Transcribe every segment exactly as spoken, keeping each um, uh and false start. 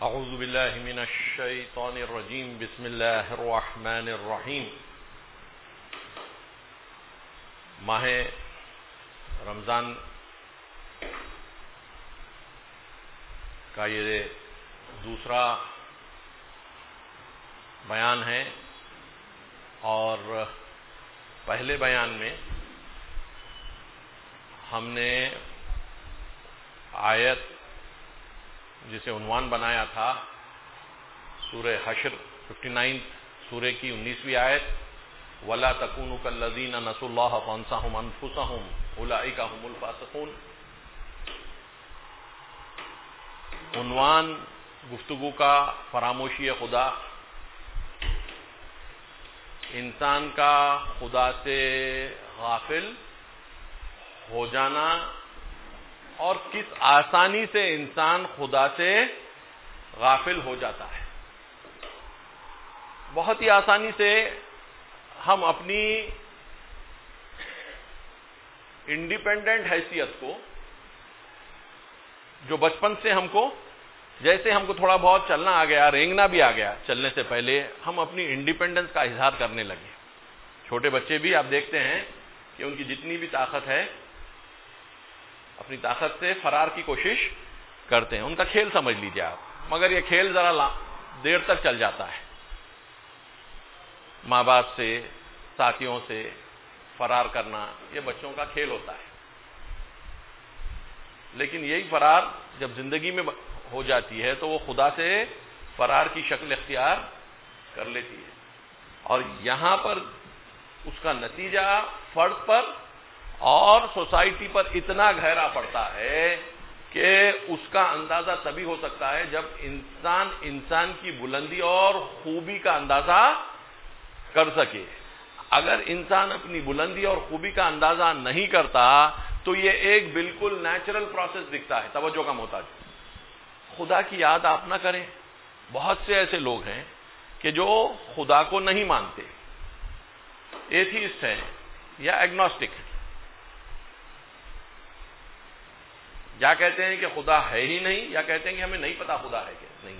اعوذ باللہ من الشیطان الرجیم بسم اللہ الرحمن الرحیم۔ ماہ رمضان کا یہ دوسرا بیان ہے، اور پہلے بیان میں ہم نے آیت جسے عنوان بنایا تھا سورہ حشر ففٹی نائن سورہ کی انیسویں آیت، وَلَا تَكُونُوا كَالَّذِينَ نَسُوا اللَّهَ فَأَنسَاهُمْ أَنفُسَهُمْ أُولَئِكَ هُمُ الْفَاسِقُونَ۔ عنوان گفتگو کا فراموشی خدا، انسان کا خدا سے غافل ہو جانا، اور کس آسانی سے انسان خدا سے غافل ہو جاتا ہے۔ بہت ہی آسانی سے ہم اپنی انڈیپینڈنٹ حیثیت کو، جو بچپن سے ہم کو، جیسے ہم کو تھوڑا بہت چلنا آ گیا، رینگنا بھی آ گیا، چلنے سے پہلے ہم اپنی انڈیپینڈنس کا اظہار کرنے لگے۔ چھوٹے بچے بھی آپ دیکھتے ہیں کہ ان کی جتنی بھی طاقت ہے، اپنی طاقت سے فرار کی کوشش کرتے ہیں۔ ان کا کھیل سمجھ لیجیے آپ، مگر یہ کھیل ذرا دیر تک چل جاتا ہے۔ ماں باپ سے، ساتھیوں سے فرار کرنا یہ بچوں کا کھیل ہوتا ہے، لیکن یہی فرار جب زندگی میں ہو جاتی ہے تو وہ خدا سے فرار کی شکل اختیار کر لیتی ہے، اور یہاں پر اس کا نتیجہ فرد پر اور سوسائٹی پر اتنا گہرا پڑتا ہے کہ اس کا اندازہ تبھی ہو سکتا ہے جب انسان انسان کی بلندی اور خوبی کا اندازہ کر سکے۔ اگر انسان اپنی بلندی اور خوبی کا اندازہ نہیں کرتا تو یہ ایک بالکل نیچرل پروسیس دکھتا ہے، توجہ کا محتاج۔ خدا کی یاد آپ نہ کریں۔ بہت سے ایسے لوگ ہیں کہ جو خدا کو نہیں مانتے، ایتھیسٹ ہیں یا ایگنوسٹک ہیں، یا کہتے ہیں کہ خدا ہے ہی نہیں، یا کہتے ہیں کہ ہمیں نہیں پتا خدا ہے کہ نہیں۔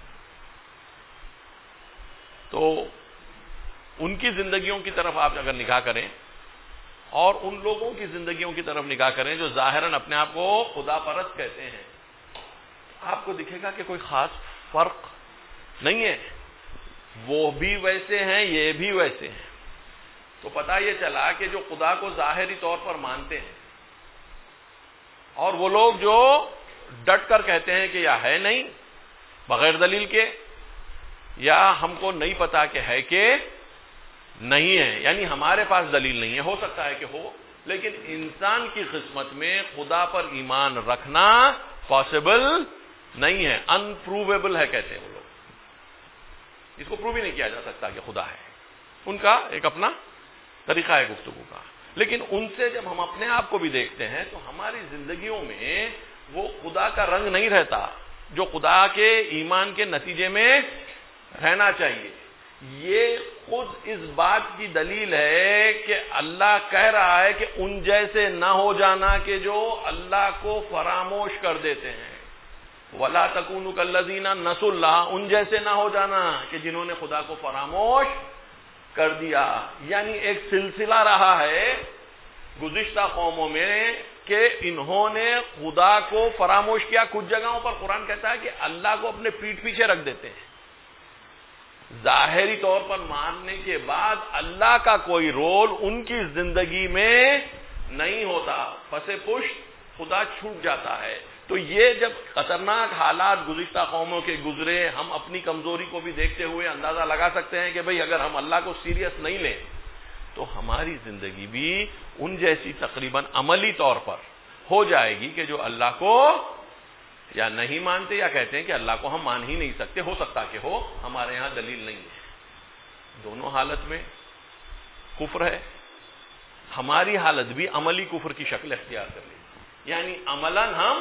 تو ان کی زندگیوں کی طرف آپ اگر نگاہ کریں اور ان لوگوں کی زندگیوں کی طرف نگاہ کریں جو ظاہراً اپنے آپ کو خدا پرست کہتے ہیں، آپ کو دکھے گا کہ کوئی خاص فرق نہیں ہے۔ وہ بھی ویسے ہیں، یہ بھی ویسے ہیں۔ تو پتہ یہ چلا کہ جو خدا کو ظاہری طور پر مانتے ہیں، اور وہ لوگ جو ڈٹ کر کہتے ہیں کہ یا ہے نہیں بغیر دلیل کے، یا ہم کو نہیں پتا کہ ہے کہ نہیں ہے، یعنی ہمارے پاس دلیل نہیں ہے، ہو سکتا ہے کہ ہو، لیکن انسان کی قسمت میں خدا پر ایمان رکھنا پاسبل نہیں ہے، انپروویبل ہے کہتے ہیں وہ لوگ۔ اس کو پروو ہی نہیں کیا جا سکتا کہ خدا ہے۔ ان کا ایک اپنا طریقہ ہے گفتگو کا، لیکن ان سے جب ہم اپنے آپ کو بھی دیکھتے ہیں تو ہماری زندگیوں میں وہ خدا کا رنگ نہیں رہتا جو خدا کے ایمان کے نتیجے میں رہنا چاہیے۔ یہ خود اس بات کی دلیل ہے کہ اللہ کہہ رہا ہے کہ ان جیسے نہ ہو جانا کہ جو اللہ کو فراموش کر دیتے ہیں۔ وَلَا تَكُونُوا كَالَّذِينَ نَسُوا اللَّهَ، ان جیسے نہ ہو جانا کہ جنہوں نے خدا کو فراموش کر دیا۔ یعنی ایک سلسلہ رہا ہے گزشتہ قوموں میں کہ انہوں نے خدا کو فراموش کیا۔ کچھ جگہوں پر قرآن کہتا ہے کہ اللہ کو اپنے پیٹھ پیچھے رکھ دیتے ہیں۔ ظاہری طور پر ماننے کے بعد اللہ کا کوئی رول ان کی زندگی میں نہیں ہوتا، پس پشت خدا چھوٹ جاتا ہے۔ تو یہ جب خطرناک حالات گزشتہ قوموں کے گزرے، ہم اپنی کمزوری کو بھی دیکھتے ہوئے اندازہ لگا سکتے ہیں کہ بھئی اگر ہم اللہ کو سیریس نہیں لیں تو ہماری زندگی بھی ان جیسی تقریباً عملی طور پر ہو جائے گی کہ جو اللہ کو یا نہیں مانتے یا کہتے ہیں کہ اللہ کو ہم مان ہی نہیں سکتے، ہو سکتا کہ ہو، ہمارے ہاں دلیل نہیں ہے۔ دونوں حالت میں کفر ہے۔ ہماری حالت بھی عملی کفر کی شکل اختیار کر لی، یعنی عملاً ہم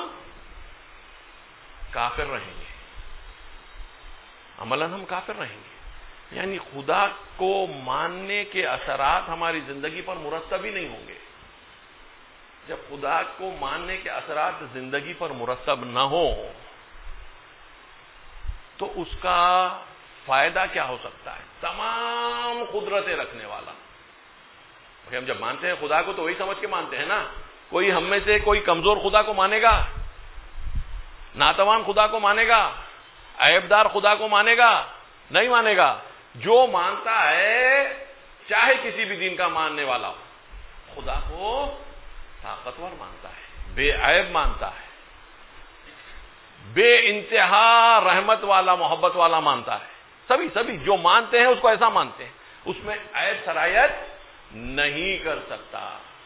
کافر رہیں گے، عملاً ہم کافر رہیں گے، یعنی خدا کو ماننے کے اثرات ہماری زندگی پر مرتب ہی نہیں ہوں گے۔ جب خدا کو ماننے کے اثرات زندگی پر مرتب نہ ہو تو اس کا فائدہ کیا ہو سکتا ہے؟ تمام قدرتیں رکھنے والا. ہم جب مانتے ہیں خدا کو تو وہی سمجھ کے مانتے ہیں نا. کوئی ہم میں سے کوئی کمزور خدا کو مانے گا؟ ناتوان خدا کو مانے گا؟ عیبدار خدا کو مانے گا؟ نہیں مانے گا. جو مانتا ہے چاہے کسی بھی دین کا ماننے والا ہو, خدا کو طاقتور مانتا ہے, بے عیب مانتا ہے, بے انتہا رحمت والا محبت والا مانتا ہے. سبھی سبھی جو مانتے ہیں اس کو ایسا مانتے ہیں, اس میں عیب سرایت نہیں کر سکتا.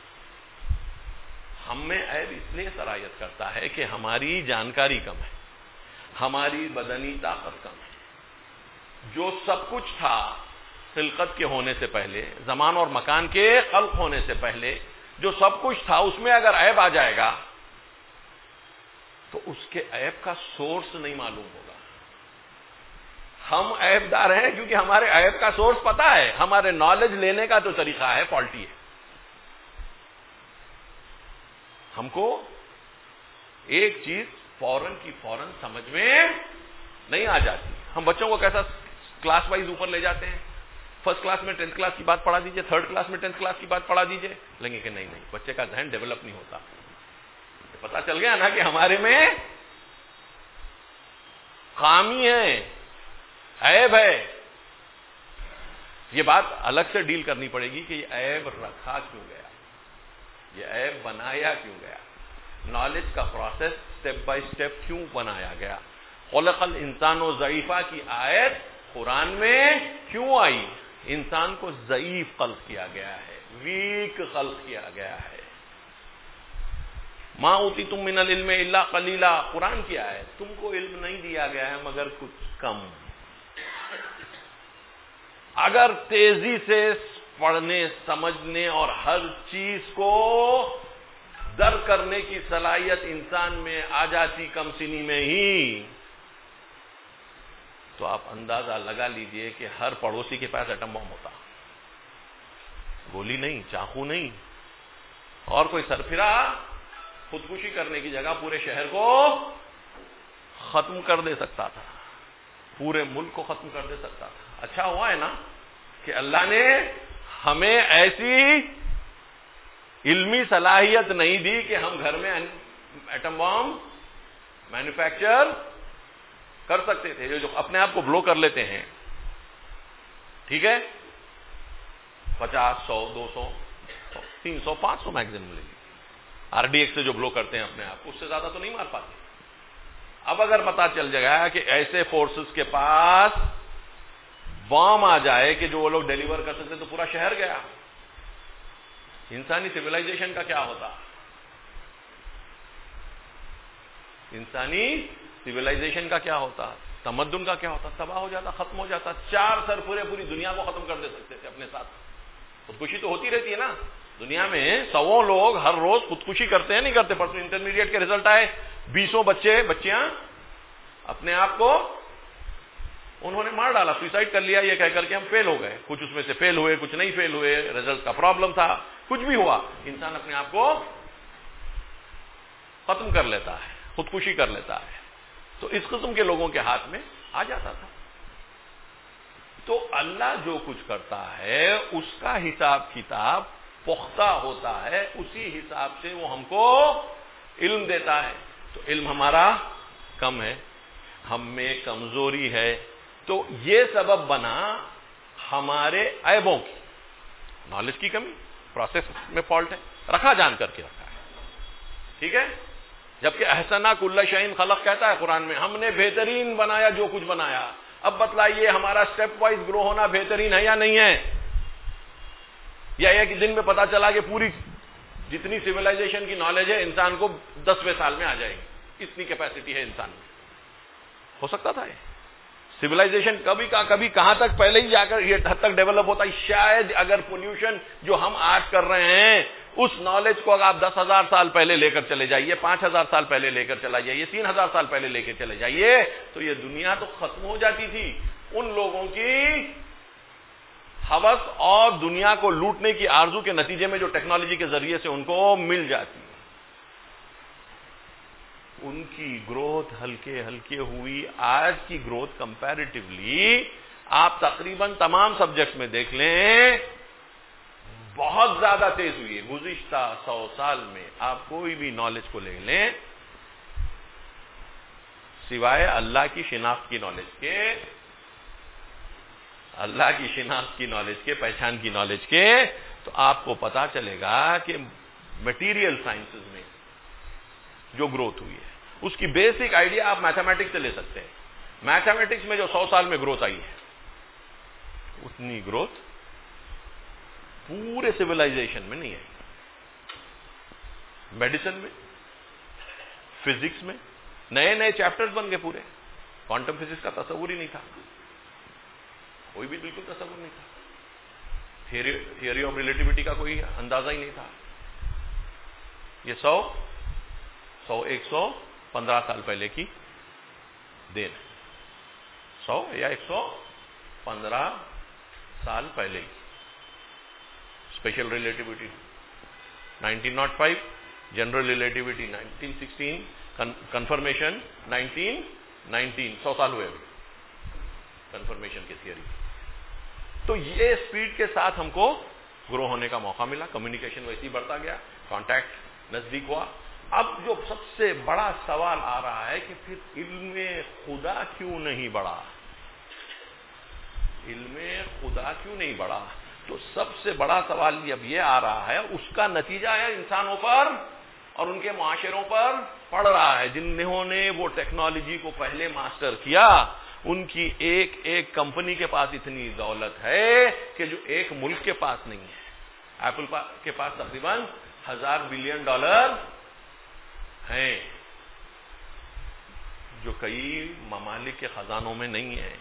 ہم میں عیب اس لیے سرایت کرتا ہے کہ ہماری جانکاری کم ہے, ہماری بدنی طاقت کم ہے. جو سب کچھ تھا خلقت کے ہونے سے پہلے, زمان اور مکان کے خلق ہونے سے پہلے جو سب کچھ تھا, اس میں اگر عیب آ جائے گا تو اس کے عیب کا سورس نہیں معلوم ہوگا. ہم عیب دار ہیں کیونکہ ہمارے عیب کا سورس پتا ہے, ہمارے نالج لینے کا جو طریقہ ہے فالٹی ہے. ہم کو ایک چیز فوراً کی فوراً سمجھ میں نہیں آ جاتی. ہم بچوں کو کیسا کلاس وائز اوپر لے جاتے ہیں, فرسٹ کلاس میں ٹینتھ کلاس کی بات پڑھا دیجئے, تھرڈ کلاس میں ٹینتھ کلاس کی بات پڑھا دیجئے, لگے کہ نہیں نہیں بچے کا ذہن ڈیولپ نہیں ہوتا. پتا چل گیا نا کہ ہمارے میں خامی ہے, عیب ہے. یہ بات الگ سے ڈیل کرنی پڑے گی کہ یہ عیب رکھا کیوں گیا, یہ عیب بنایا کیوں گیا, نالج کا پروسیس سٹیپ بائی سٹیپ کیوں بنایا گیا. خلق الانسان و ضعیفہ کی آیت قرآن میں کیوں آئی؟ انسان کو ضعیف خلق کیا گیا ہے, ویک خلق کیا گیا ہے. ما اوتیتم من العلم الا قلیلا, قرآن کی آیت. تم کو علم نہیں دیا گیا ہے مگر کچھ کم. اگر تیزی سے پڑھنے سمجھنے اور ہر چیز کو درک کرنے کی صلاحیت انسان میں آ جاتی کم سنی میں ہی, تو آپ اندازہ لگا لیجئے کہ ہر پڑوسی کے پاس ایٹم بم ہوتا. گولی نہیں, چاقو نہیں, اور کوئی سرفرا خودکشی کرنے کی جگہ پورے شہر کو ختم کر دے سکتا تھا, پورے ملک کو ختم کر دے سکتا تھا. اچھا ہوا ہے نا کہ اللہ نے ہمیں ایسی علمی صلاحیت نہیں دی کہ ہم گھر میں ایٹم بم مینوفیکچر کر سکتے تھے. جو اپنے آپ کو بلو کر لیتے ہیں, ٹھیک ہے, پچاس, سو, دو سو, تین سو, پانچ سو میگزیم لے لی. آر ڈی ایکس سے جو بلو کرتے ہیں اپنے آپ کو, اس سے زیادہ تو نہیں مار پاتے. اب اگر پتا چل جائے گا کہ ایسے فورسز کے پاس بام آ جائے کہ جو وہ لوگ ڈیلیور کر سکتے تو پورا شہر گیا. انسانی سویلائزیشن کا کیا ہوتا؟ انسانی سویلائزیشن کا کیا ہوتا؟ تمدن کا کیا ہوتا؟ تباہ ہو جاتا, ختم ہو جاتا. چار سر پورے پوری دنیا کو ختم کر دے سکتے تھے اپنے ساتھ. خودکشی تو ہوتی رہتی ہے نا دنیا میں. سو لوگ ہر روز خودکشی کرتے ہیں, نہیں کرتے؟ پرسوں انٹرمیڈیٹ کے رزلٹ آئے, بیسوں بچے بچیاں اپنے آپ کو انہوں نے مار ڈالا, سوسائڈ کر لیا, یہ کہہ کر کے ہم فیل ہو گئے. کچھ اس میں سے فیل ہوئے, کچھ نہیں فیل ہوئے, رزلٹ کا پرابلم تھا, کچھ بھی ہوا, انسان اپنے آپ کو ختم کر لیتا ہے, خودکشی کر لیتا ہے. تو اس قسم کے لوگوں کے ہاتھ میں آ جاتا تھا. تو اللہ جو کچھ کرتا ہے اس کا حساب کتاب پختہ ہوتا ہے, اسی حساب سے وہ ہم کو علم دیتا ہے. تو علم ہمارا کم ہے, ہم میں کمزوری ہے, تو یہ سبب بنا ہمارے عیبوں کی. نالج کی کمی, پروسیس میں فالٹ ہے, رکھا جان کر کے رکھا ہے, ٹھیک ہے. جبکہ احسنا کل شیء خلق کہتا ہے قرآن میں, ہم نے بہترین بنایا جو کچھ بنایا. اب بتلائیے ہمارا سٹیپ وائز گرو ہونا بہترین ہے یا نہیں ہے؟ یا ایک دن میں پتا چلا کہ پوری جتنی سویلائزیشن کی نالج ہے انسان کو دسویں سال میں آ جائے گی, اتنی کیپیسٹی ہے انسان میں. ہو سکتا تھا یہ سویلائزیشن کبھی کا کبھی کہاں تک پہلے ہی جا کر یہ حد تک ڈیولپ ہوتا ہے. شاید اگر پولوشن جو ہم آج کر رہے ہیں اس نالج کو اگر آپ دس ہزار سال پہلے لے کر چلے جائیے, پانچ ہزار سال پہلے لے کر چلا جائیے, تین ہزار سال پہلے لے کے چلے جائیے, تو یہ دنیا تو ختم ہو جاتی تھی. ان لوگوں کی ہوس اور دنیا کو لوٹنے کی آرزو کے نتیجے میں جو ٹیکنالوجی کے ذریعے سے ان کو مل جاتی. ان کی گروتھ ہلکے ہلکے ہوئی. آج کی گروتھ کمپیریٹیولی آپ تقریباً تمام سبجیکٹ میں دیکھ لیں بہت زیادہ تیز ہوئی ہے. گزشتہ سو سال میں آپ کوئی بھی نالج کو لے لیں سوائے اللہ کی شناخت کی نالج کے, اللہ کی شناخت کی نالج کے, پہچان کی نالج کے, تو آپ کو پتا چلے گا کہ میٹیریل سائنسز میں جو گروتھ ہوئی ہے اس کی بیسک آئیڈیا آپ میتھمیٹکس سے لے سکتے ہیں. میتھمیٹکس میں جو سو سال میں گروتھ آئی ہے اتنی گروتھ پورے سویلائزیشن میں نہیں آئی. میڈیسن میں, فزکس میں نئے نئے چیپٹرز بن گئے پورے. کوانٹم فزکس کا تصور ہی نہیں تھا, کوئی بھی بالکل تصور نہیں تھا. تھیوری آف ریلیٹیوٹی کا کوئی اندازہ ہی نہیں تھا. یہ سو سو ایک سو پندرہ سال پہلے کی دین ہے. سو یا ایک سو پندرہ سال پہلے کی special relativity nineteen nought five, general relativity nineteen sixteen, confirmation nineteen nineteen, سو سال ہوئے کنفرمیشن کی تھیوری. تو یہ اسپیڈ کے ساتھ ہم کو گرو ہونے کا موقع ملا. کمیونیکیشن ویسے ہی بڑھتا گیا, کانٹیکٹ نزدیک ہوا. اب جو سب سے بڑا سوال آ رہا ہے کہ پھر علم خدا کیوں نہیں بڑھا, علم خدا کیوں نہیں بڑھا. تو سب سے بڑا سوال اب یہ آ رہا ہے, اس کا نتیجہ ہے انسانوں پر اور ان کے معاشروں پر پڑ رہا ہے. جنہوں نے وہ ٹیکنالوجی کو پہلے ماسٹر کیا ان کی ایک ایک کمپنی کے پاس اتنی دولت ہے کہ جو ایک ملک کے پاس نہیں ہے. ایپل کے پاس تقریباً ہزار بلین ڈالر ہیں جو کئی ممالک کے خزانوں میں نہیں ہے.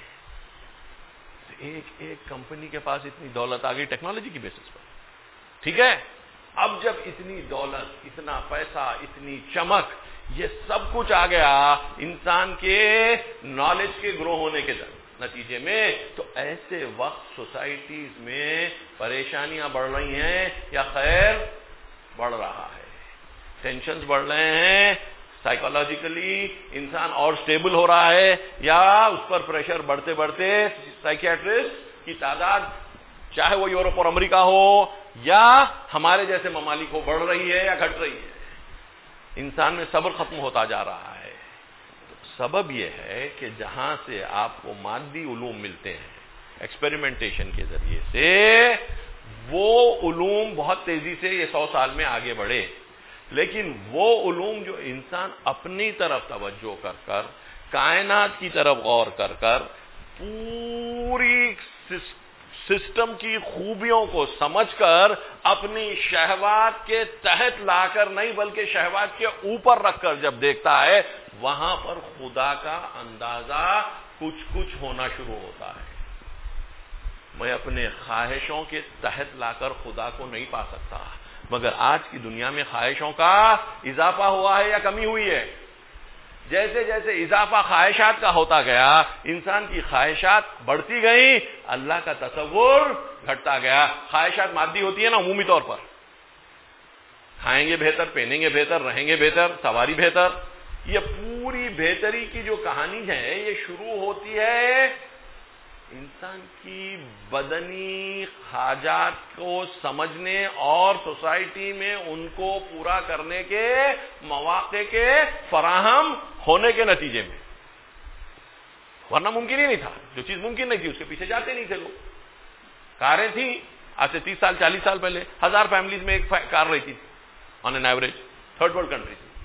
ایک ایک کمپنی کے پاس اتنی دولت آ گئی ٹیکنالوجی کی بیسس پر. ٹھیک ہے, اب جب اتنی دولت, اتنا پیسہ, اتنی چمک, یہ سب کچھ آ گیا انسان کے نالج کے گرو ہونے کے نتیجے میں, تو ایسے وقت سوسائٹیز میں پریشانیاں بڑھ رہی ہیں یا خیر بڑھ رہا ہے, ٹینشنز بڑھ رہے ہیں, سائیکولوجیکلی انسان اور سٹیبل ہو رہا ہے, یا اس پر پریشر بڑھتے بڑھتے سائیکیٹرسٹ کی تعداد چاہے وہ یورپ اور امریکہ ہو یا ہمارے جیسے ممالک ہو بڑھ رہی ہے یا گھٹ رہی ہے. انسان میں صبر ختم ہوتا جا رہا ہے. سبب یہ ہے کہ جہاں سے آپ کو مادی علوم ملتے ہیں ایکسپیریمنٹیشن کے ذریعے سے, وہ علوم بہت تیزی سے یہ سو سال میں آگے بڑھے, لیکن وہ علوم جو انسان اپنی طرف توجہ کر کر, کائنات کی طرف غور کر کر, پوری سسٹم کی خوبیوں کو سمجھ کر اپنی شہوات کے تحت لا کر نہیں بلکہ شہوات کے اوپر رکھ کر جب دیکھتا ہے, وہاں پر خدا کا اندازہ کچھ کچھ ہونا شروع ہوتا ہے. میں اپنے خواہشوں کے تحت لا کر خدا کو نہیں پا سکتا, مگر آج کی دنیا میں خواہشوں کا اضافہ ہوا ہے یا کمی ہوئی ہے. جیسے جیسے اضافہ خواہشات کا ہوتا گیا, انسان کی خواہشات بڑھتی گئی, اللہ کا تصور گھٹتا گیا. خواہشات مادی ہوتی ہے نا عمومی طور پر, کھائیں گے بہتر, پہنیں گے بہتر, رہیں گے بہتر, سواری بہتر. یہ پوری بہتری کی جو کہانی ہے یہ شروع ہوتی ہے انسان کی بدنی حاجات کو سمجھنے اور سوسائٹی میں ان کو پورا کرنے کے مواقع کے فراہم ہونے کے نتیجے میں. ورنہ ممکن ہی نہیں تھا. جو چیز ممکن نہیں تھی اس کے پیچھے جاتے نہیں تھے لوگ. کاریں تھیں آج سے تیس سال چالیس سال پہلے, ہزار فیملیز میں ایک کار رہتی تھی on an average, third world country تھی.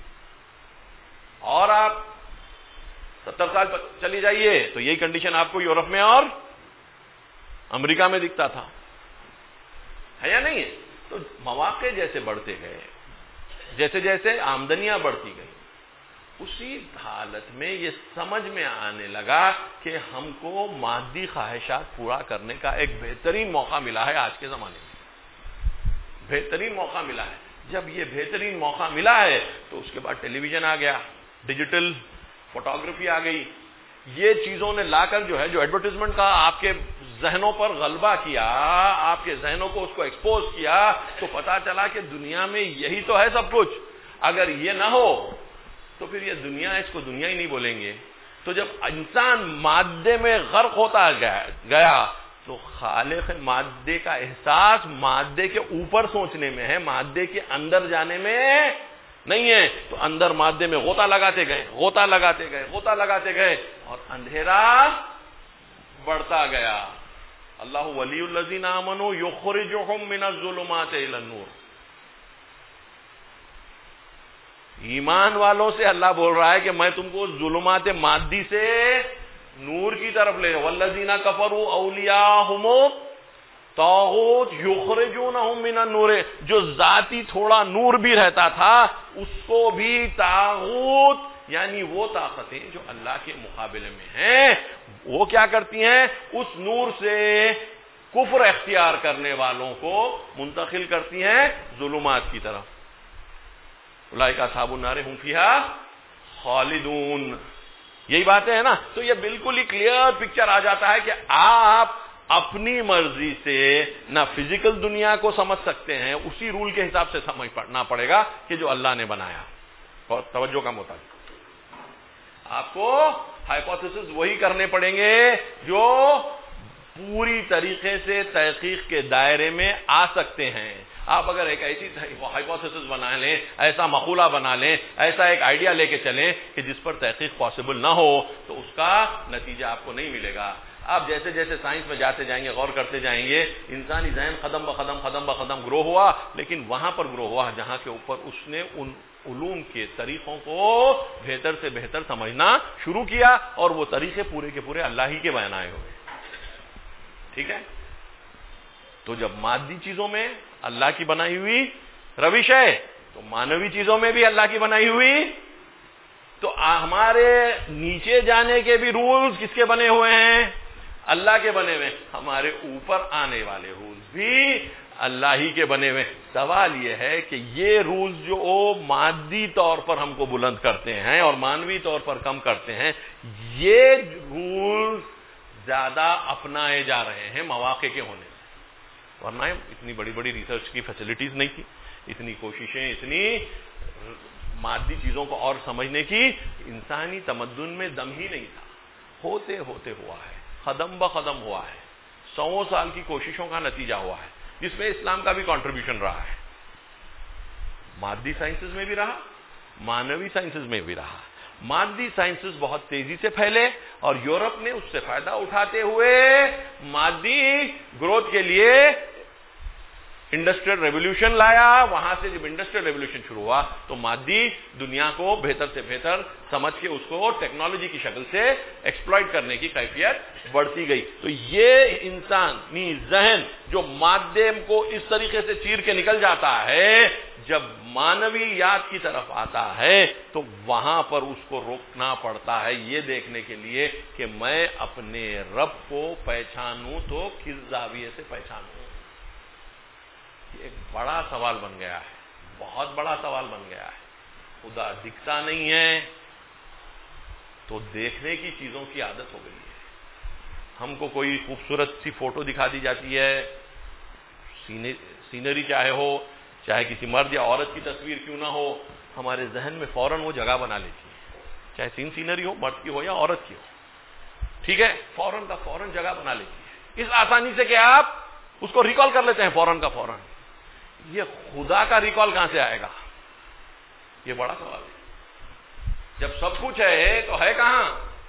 اور آپ ستر سال چلی جائیے تو یہی کنڈیشن آپ کو یورپ میں اور امریکہ میں دکھتا تھا, ہے یا نہیں ہے؟ تو مواقع جیسے بڑھتے گئے, جیسے جیسے آمدنیاں بڑھتی گئی, اسی حالت میں یہ سمجھ میں آنے لگا کہ ہم کو مادی خواہشات پورا کرنے کا ایک بہترین موقع ملا ہے. آج کے زمانے میں بہترین موقع ملا ہے. جب یہ بہترین موقع ملا ہے تو اس کے بعد ٹیلی ویژن آ گیا, ڈیجیٹل فوٹوگرافی آ گئی. یہ چیزوں نے لا کر جو ہے جو ایڈورٹائزمنٹ کا آپ کے ذہنوں پر غلبہ کیا, آپ کے ذہنوں کو اس کو ایکسپوز کیا, تو پتا چلا کہ دنیا میں یہی تو ہے سب کچھ. اگر یہ نہ ہو تو پھر یہ دنیا اس کو دنیا ہی نہیں بولیں گے. تو جب انسان مادے میں غرق ہوتا گیا تو خالق مادے کا احساس مادے کے اوپر سوچنے میں ہے, مادے کے اندر جانے میں نہیں ہے. تو اندر مادے میں غوطہ لگاتے گئے غوطہ لگاتے گئے غوطہ لگاتے گئے اور اندھیرا بڑھتا گیا. اللہ ولی الذین آمنوا یخرجہم من الظلمات الی النور. ایمان والوں سے اللہ بول رہا ہے کہ میں تم کو ظلمات مادی سے نور کی طرف لے. والذین کفروا اولیاءہم طاغوت یخرجونہم من النور. جو ذاتی تھوڑا نور بھی رہتا تھا اس کو بھی طاغوت یعنی وہ طاقتیں جو اللہ کے مقابلے میں ہیں وہ کیا کرتی ہیں, اس نور سے کفر اختیار کرنے والوں کو منتقل کرتی ہیں ظلمات کی طرف. اولئک اصحاب النار هم فیہا خالدون. یہی باتیں ہیں نا. تو یہ بالکل ہی کلیئر پکچر آ جاتا ہے کہ آپ اپنی مرضی سے نہ فزیکل دنیا کو سمجھ سکتے ہیں, اسی رول کے حساب سے سمجھنا پڑے گا کہ جو اللہ نے بنایا. اور توجہ کا مطابق آپ کو ہائپوتھیسس وہی کرنے پڑیں گے جو پوری طریقے سے تحقیق کے دائرے میں آ سکتے ہیں. آپ اگر ایک ایسی ہائپوتھیسس بنا لیں, ایسا مقولہ بنا لیں, ایسا ایک آئیڈیا لے کے چلیں کہ جس پر تحقیق پاسبل نہ ہو تو اس کا نتیجہ آپ کو نہیں ملے گا. آپ جیسے جیسے سائنس میں جاتے جائیں گے, غور کرتے جائیں گے, انسانی ذہن قدم بقدم قدم بقدم گرو ہوا, لیکن وہاں پر گرو ہوا جہاں کے اوپر اس نے ان علوم کے طریقوں کو بہتر سے بہتر سمجھنا شروع کیا, اور وہ طریقے پورے کے پورے اللہ ہی کے بنائے ہوئے. ٹھیک ہے. تو جب مادی چیزوں میں اللہ کی بنائی ہوئی روش ہے تو مانوی چیزوں میں بھی اللہ کی بنائی ہوئی. تو ہمارے نیچے جانے کے بھی رولز کس کے بنے ہوئے ہیں, اللہ کے بنے ہوئے. ہمارے اوپر آنے والے رولز بھی اللہ ہی کے بنے ہوئے. سوال یہ ہے کہ یہ رولز جو مادی طور پر ہم کو بلند کرتے ہیں اور مانوی طور پر کم کرتے ہیں, یہ رولز زیادہ اپنائے جا رہے ہیں مواقع کے ہونے سے. ورنہ اتنی بڑی بڑی ریسرچ کی فیسلٹیز نہیں تھی, اتنی کوششیں, اتنی مادی چیزوں کو اور سمجھنے کی انسانی تمدن میں دم ہی نہیں تھا. ہوتے ہوتے ہوا ہے, قدم بقدم ہوا ہے, سو سال کی کوششوں کا نتیجہ ہوا ہے, جس میں اسلام کا بھی کنٹریبیوشن رہا ہے. مادی سائنسز میں بھی رہا, مانوی سائنسز میں بھی رہا. مادی سائنسز بہت تیزی سے پھیلے اور یورپ نے اس سے فائدہ اٹھاتے ہوئے مادی گروتھ کے لیے انڈسٹریل ریولوشن لایا. وہاں سے جب انڈسٹریل ریولوشن شروع ہوا تو مادی دنیا کو بہتر سے بہتر سمجھ کے اس کو ٹیکنالوجی کی شکل سے ایکسپلائٹ کرنے کی کیفیت بڑھتی گئی. تو یہ انسانی ذہن جو مادے کو اس طریقے سے چیر کے نکل جاتا ہے, جب مانویات کی طرف آتا ہے تو وہاں پر اس کو روکنا پڑتا ہے, یہ دیکھنے کے لیے کہ میں اپنے رب کو پہچانوں تو کس زاویے سے پہچانوں. یہ ایک بڑا سوال بن گیا ہے, بہت بڑا سوال بن گیا ہے. خدا دکھتا نہیں ہے تو دیکھنے کی چیزوں کی عادت ہو گئی ہے. ہم کو کوئی خوبصورت سی فوٹو دکھا دی جاتی ہے, سینری چاہے ہو, چاہے کسی مرد یا عورت کی تصویر کیوں نہ ہو, ہمارے ذہن میں فوراً وہ جگہ بنا لیتی ہے, چاہے سین سینری ہو, مرد کی ہو یا عورت کی ہو. ٹھیک ہے, فوراً کا فوراً جگہ بنا لیتی ہے اس آسانی سے کہ آپ اس کو ریکال کر لیتے ہیں فوراً کا فوراً. یہ خدا کا ریکال کہاں سے آئے گا, یہ بڑا سوال ہے. جب سب کچھ ہے تو ہے کہاں.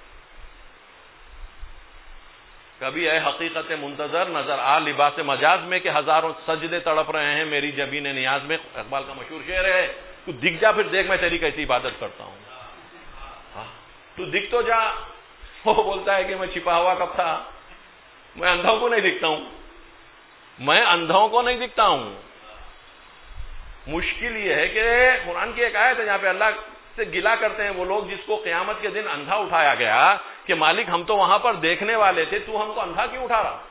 کبھی ہے حقیقت منتظر نظر آ لباس مجاز میں کہ ہزاروں سجدے تڑپ رہے ہیں میری جبین نیاز میں. اقبال کا مشہور شعر ہے, تو دکھ جا پھر دیکھ میں تیری کیسی عبادت کرتا ہوں. ہاں تو دکھ تو جا. وہ بولتا ہے کہ میں چھپا ہوا کب تھا, میں اندھوں کو نہیں دکھتا ہوں, میں اندھوں کو نہیں دکھتا ہوں. مشکل یہ ہے کہ قرآن کی ایک آیت ہے جہاں پہ اللہ سے گلا کرتے ہیں وہ لوگ جس کو قیامت کے دن اندھا اٹھایا گیا کہ مالک ہم تو وہاں پر دیکھنے والے تھے, تو ہم کو اندھا کیوں اٹھا رہا.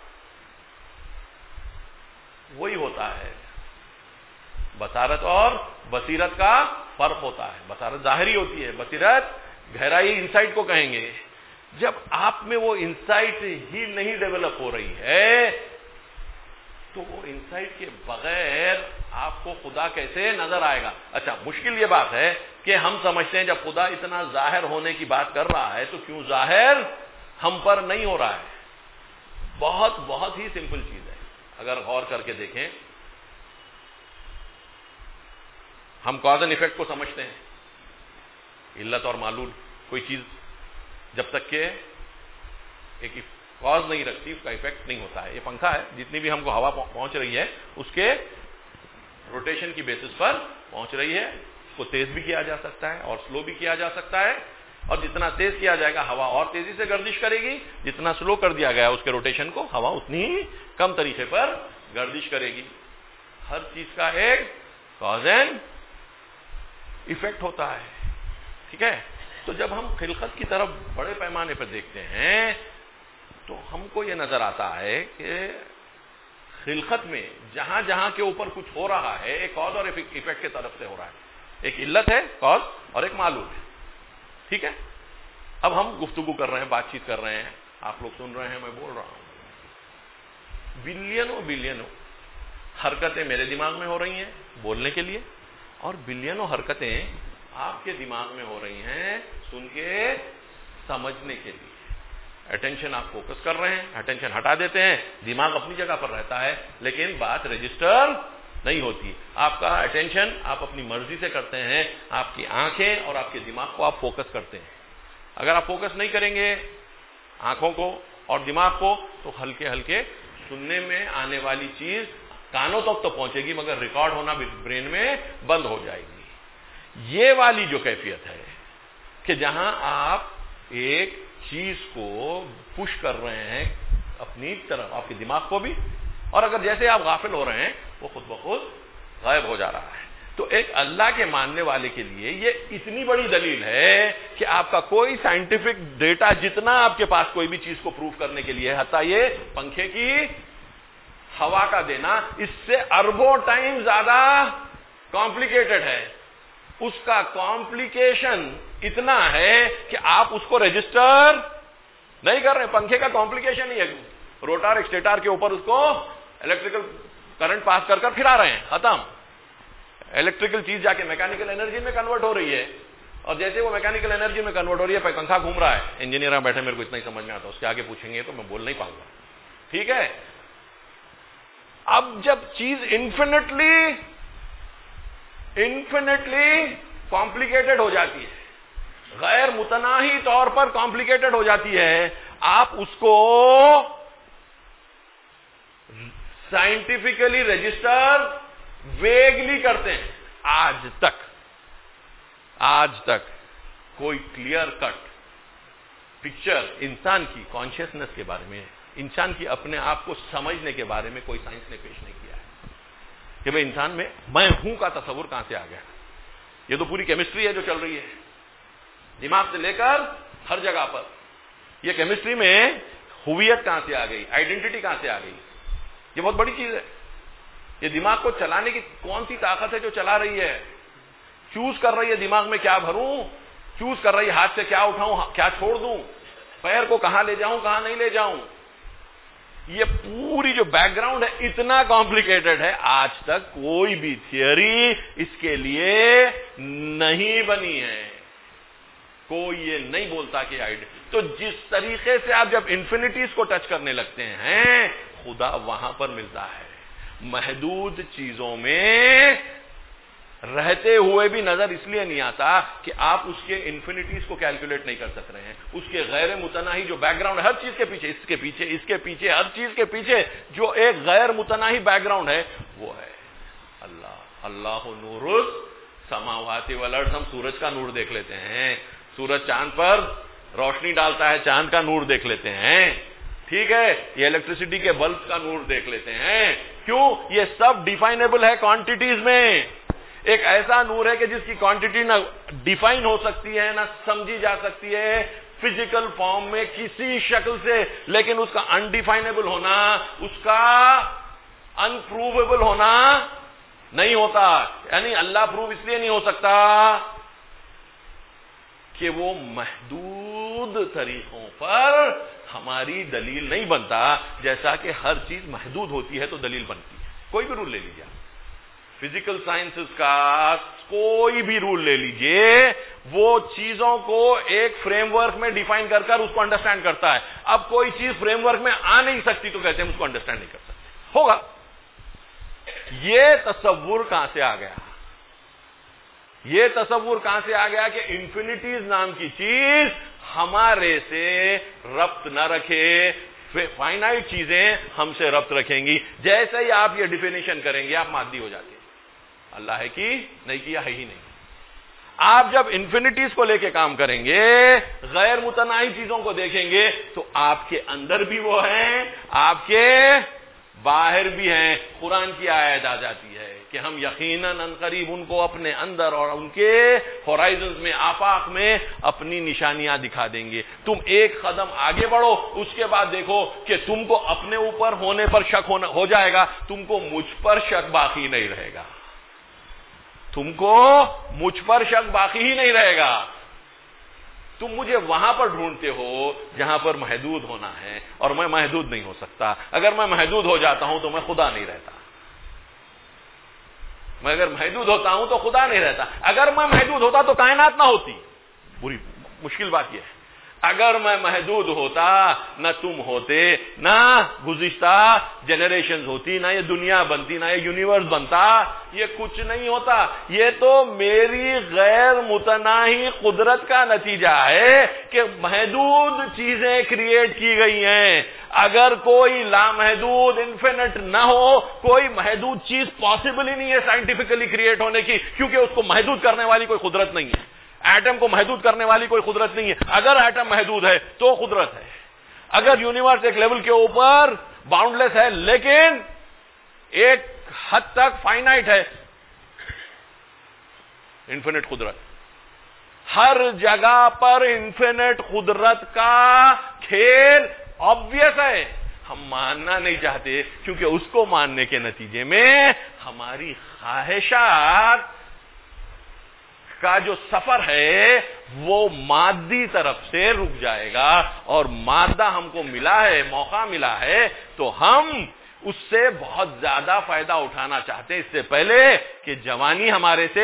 وہی ہوتا ہے, بصارت اور بصیرت کا فرق ہوتا ہے. بصارت ظاہری ہوتی ہے, بصیرت گہرائی انسائٹ کو کہیں گے. جب آپ میں وہ انسائٹ ہی نہیں ڈیولپ ہو رہی ہے تو وہ انسائٹ کے بغیر آپ کو خدا کیسے نظر آئے گا. اچھا مشکل یہ بات ہے کہ ہم سمجھتے ہیں جب خدا اتنا ظاہر ہونے کی بات کر رہا ہے تو کیوں ظاہر ہم پر نہیں ہو رہا ہے؟ بہت بہت ہی سمپل چیز ہے. اگر غور کر کے دیکھیں، ہم کاز اینڈ ایفیکٹ کو سمجھتے ہیں، علت اور معلول. کوئی چیز جب تک کہ ایک کاز نہیں رکھتی اس کا ایفیکٹ نہیں ہوتا ہے. یہ پنکھا ہے، جتنی بھی ہم کو ہوا پہنچ رہی ہے اس کے روٹیشن کی بیسس پر پہنچ رہی ہے. اس کو تیز بھی کیا جا سکتا ہے اور سلو بھی کیا جا سکتا ہے، اور جتنا تیز کیا جائے گا ہوا اور تیزی سے گردش کرے گی، جتنا سلو کر دیا گیا اس کے روٹیشن کو ہوا اتنی ہی کم طریقے پر گردش کرے گی. ہر چیز کا ایک کاز اینڈ ایفیکٹ ہوتا ہے. ٹھیک ہے؟ تو جب ہم خلقت کی طرف بڑے پیمانے پر دیکھتے ہیں تو ہم کو یہ نظر آتا ہے کہ خلقت میں جہاں جہاں کے اوپر کچھ ہو رہا ہے ایک کاز اور ایفیکٹ کی طرف سے ہو رہا ہے. ایک علت ہے کاز اور ایک معلول ہے. ٹھیک ہے؟ اب ہم گفتگو کر رہے ہیں، بات چیت کر رہے ہیں، آپ لوگ سن رہے ہیں، میں بول رہا ہوں. بلینوں بلینوں حرکتیں میرے دماغ میں ہو رہی ہیں بولنے کے لیے، اور بلینوں حرکتیں آپ کے دماغ میں ہو رہی ہیں سن کے سمجھنے کے لیے. اٹینشن آپ فوکس کر رہے ہیں، اٹینشن ہٹا دیتے ہیں، دماغ اپنی جگہ پر رہتا ہے لیکن بات رجسٹر نہیں ہوتی. آپ کا اٹینشن آپ اپنی مرضی سے کرتے ہیں، آپ کی آنکھیں اور آپ کے دماغ کو آپ فوکس کرتے ہیں. اگر آپ فوکس نہیں کریں گے آنکھوں کو اور دماغ کو تو ہلکے ہلکے سننے میں آنے والی چیز کانوں تک تو پہنچے گی مگر ریکارڈ ہونا برین میں بند ہو جائے گی. یہ والی جو کیفیت ہے کہ جہاں آپ ایک چیز کو پش کر رہے ہیں اپنی طرف، آپ کے دماغ کو بھی، اور اگر جیسے آپ غافل ہو رہے ہیں وہ خود بخود غائب ہو جا رہا ہے. تو ایک اللہ کے ماننے والے کے لیے یہ اتنی بڑی دلیل ہے کہ آپ کا کوئی سائنٹیفک ڈیٹا جتنا آپ کے پاس کوئی بھی چیز کو پروف کرنے کے لیے، حتیٰ یہ پنکھے کی ہوا کا دینا اس سے اربوں ٹائم زیادہ کمپلیکیٹڈ ہے. اس کا کمپلیکیشن اتنا ہے کہ آپ اس کو رجسٹر نہیں کر رہے. پنکھے کا کمپلیکیشن نہیں ہے، روٹار اسٹیٹر کے اوپر اس کو الیکٹریکل کرنٹ پاس کر کر پھرا رہے ہیں، ختم. الیکٹریکل چیز جا کے میکینیکل انرجی میں کنورٹ ہو رہی ہے، اور جیسے وہ میکینیکل انرجی میں کنورٹ ہو رہی ہے پنکھا گھوم رہا ہے. انجینئر بیٹھے میرے کو اتنا ہی سمجھ میں آتا، اس کے آگے پوچھیں گے تو میں بول نہیں پاؤں گا. ٹھیک ہے؟ اب جب چیز انفینٹلی انفینٹلی کمپلیکیٹڈ ہو جاتی ہے، غیر متناہی طور پر کمپلیکیٹڈ ہو جاتی ہے، آپ اس کو سائنٹیفکلی رجسٹر ویگلی کرتے ہیں. آج تک آج تک کوئی کلیئر کٹ پکچر انسان کی کانشیسنس کے بارے میں، انسان کی اپنے آپ کو سمجھنے کے بارے میں کوئی سائنس نے پیش نہیں کیا ہے کہ بھئی انسان میں میں ہوں کا تصور کہاں سے آ گیا. یہ تو پوری کیمسٹری ہے جو چل رہی ہے دماغ سے لے کر ہر جگہ پر. یہ کیمسٹری میں ہویت کہاں سے آ گئی، آئیڈینٹی کہاں سے آ گئی، یہ بہت بڑی چیز ہے. یہ دماغ کو چلانے کی کون سی طاقت ہے جو چلا رہی ہے، چوز کر رہی ہے دماغ میں کیا بھروں، چوز کر رہی ہے ہاتھ سے کیا اٹھاؤں کیا چھوڑ دوں، پیر کو کہاں لے جاؤں کہاں نہیں لے جاؤں. یہ پوری جو بیک گراؤنڈ ہے اتنا کمپلیکیٹڈ ہے، آج تک کوئی بھی تھیوری اس کے لیے نہیں بنی ہے. کوئی یہ نہیں بولتا کہ آئیڈیا. تو جس طریقے سے آپ جب انفینٹیز کو ٹچ کرنے لگتے ہیں خدا وہاں پر ملتا ہے. محدود چیزوں میں رہتے ہوئے بھی نظر اس لیے نہیں آتا کہ آپ اس کے انفینٹیز کو کیلکولیٹ نہیں کر سک رہے ہیں. اس کے غیر متناہی جو بیک گراؤنڈ ہر چیز کے پیچھے، اس کے پیچھے اس کے پیچھے ہر چیز کے پیچھے جو ایک غیر متناہی بیک گراؤنڈ ہے وہ ہے اللہ. اللہ نور السماوات والارض. ہم سورج کا نور دیکھ لیتے ہیں، سورج چاند پر روشنی ڈالتا ہے، چاند کا نور دیکھ لیتے ہیں. ٹھیک ہے؟ یہ الیکٹریسٹی کے بلب کا نور دیکھ لیتے ہیں. کیوں؟ یہ سب ڈیفائنیبل ہے کوانٹیٹیز میں. ایک ایسا نور ہے کہ جس کی کوانٹیٹی نہ ڈیفائن ہو سکتی ہے نہ سمجھی جا سکتی ہے فزیکل فارم میں کسی شکل سے، لیکن اس کا انڈیفائنیبل ہونا، اس کا انپروویبل ہونا نہیں ہوتا. یعنی اللہ پروو اس لیے نہیں ہو سکتا کہ وہ محدود طریقوں پر ہماری دلیل نہیں بنتا، جیسا کہ ہر چیز محدود ہوتی ہے تو دلیل بنتی ہے. کوئی بھی رول لے لیجیے. فزیکل سائنسز کا کوئی بھی رول لے لیجئے، وہ چیزوں کو ایک فریم ورک میں ڈیفائن کر کر اس کو انڈرسٹینڈ کرتا ہے. اب کوئی چیز فریم ورک میں آ نہیں سکتی تو کہتے ہیں اس کو انڈرسٹینڈ نہیں کر سکتے. ہوگا. یہ تصور کہاں سے آ گیا؟ یہ تصور کہاں سے آ گیا کہ انفینٹیز نام کی چیز ہمارے سے ربط نہ رکھے، فائنائٹ چیزیں ہم سے ربط رکھیں گی. جیسے ہی آپ یہ ڈیفینیشن کریں گے آپ مادی ہو جاتے ہیں. اللہ ہے کہ نہیں کیا ہے ہی نہیں. آپ جب انفینٹیز کو لے کے کام کریں گے، غیر متناہی چیزوں کو دیکھیں گے تو آپ کے اندر بھی وہ ہیں، آپ کے باہر بھی ہیں. قرآن کی آیت آ جاتی ہے کہ ہم یقیناً عنقریب ان کو اپنے اندر اور ان کے ہورائزنز میں، آفاق میں اپنی نشانیاں دکھا دیں گے. تم ایک قدم آگے بڑھو، اس کے بعد دیکھو کہ تم کو اپنے اوپر ہونے پر شک ہونا ہو جائے گا، تم کو مجھ پر شک باقی نہیں رہے گا. تم کو مجھ پر شک باقی ہی نہیں رہے گا. تم مجھے وہاں پر ڈھونڈتے ہو جہاں پر محدود ہونا ہے، اور میں محدود نہیں ہو سکتا. اگر میں محدود ہو جاتا ہوں تو میں خدا نہیں رہتا. میں اگر محدود ہوتا ہوں تو خدا نہیں رہتا. اگر میں محدود ہوتا تو کائنات نہ ہوتی. بری مشکل بات یہ ہے. اگر میں محدود ہوتا نہ تم ہوتے، نہ گزشتہ جنریشنز ہوتی، نہ یہ دنیا بنتی، نہ یہ یونیورس بنتا، یہ کچھ نہیں ہوتا. یہ تو میری غیر متناہی قدرت کا نتیجہ ہے کہ محدود چیزیں کریٹ کی گئی ہیں. اگر کوئی لامحدود انفینٹ نہ ہو، کوئی محدود چیز پاسبل ہی نہیں ہے سائنٹیفکلی کریٹ ہونے کی، کیونکہ اس کو محدود کرنے والی کوئی قدرت نہیں ہے. ایٹم کو محدود کرنے والی کوئی قدرت نہیں ہے. اگر ایٹم محدود ہے تو قدرت ہے. اگر یونیورس ایک لیول کے اوپر باؤنڈ لیس ہے لیکن ایک حد تک فائنائٹ ہے، انفینٹ قدرت. ہر جگہ پر انفینٹ قدرت کا کھیل آبویس ہے. ہم ماننا نہیں چاہتے کیونکہ اس کو ماننے کے نتیجے میں ہماری خواہشات کا جو سفر ہے وہ مادی طرف سے رک جائے گا، اور مادہ ہم کو ملا ہے، موقع ملا ہے، تو ہم اس سے بہت زیادہ فائدہ اٹھانا چاہتے ہیں اس سے پہلے کہ جوانی ہمارے سے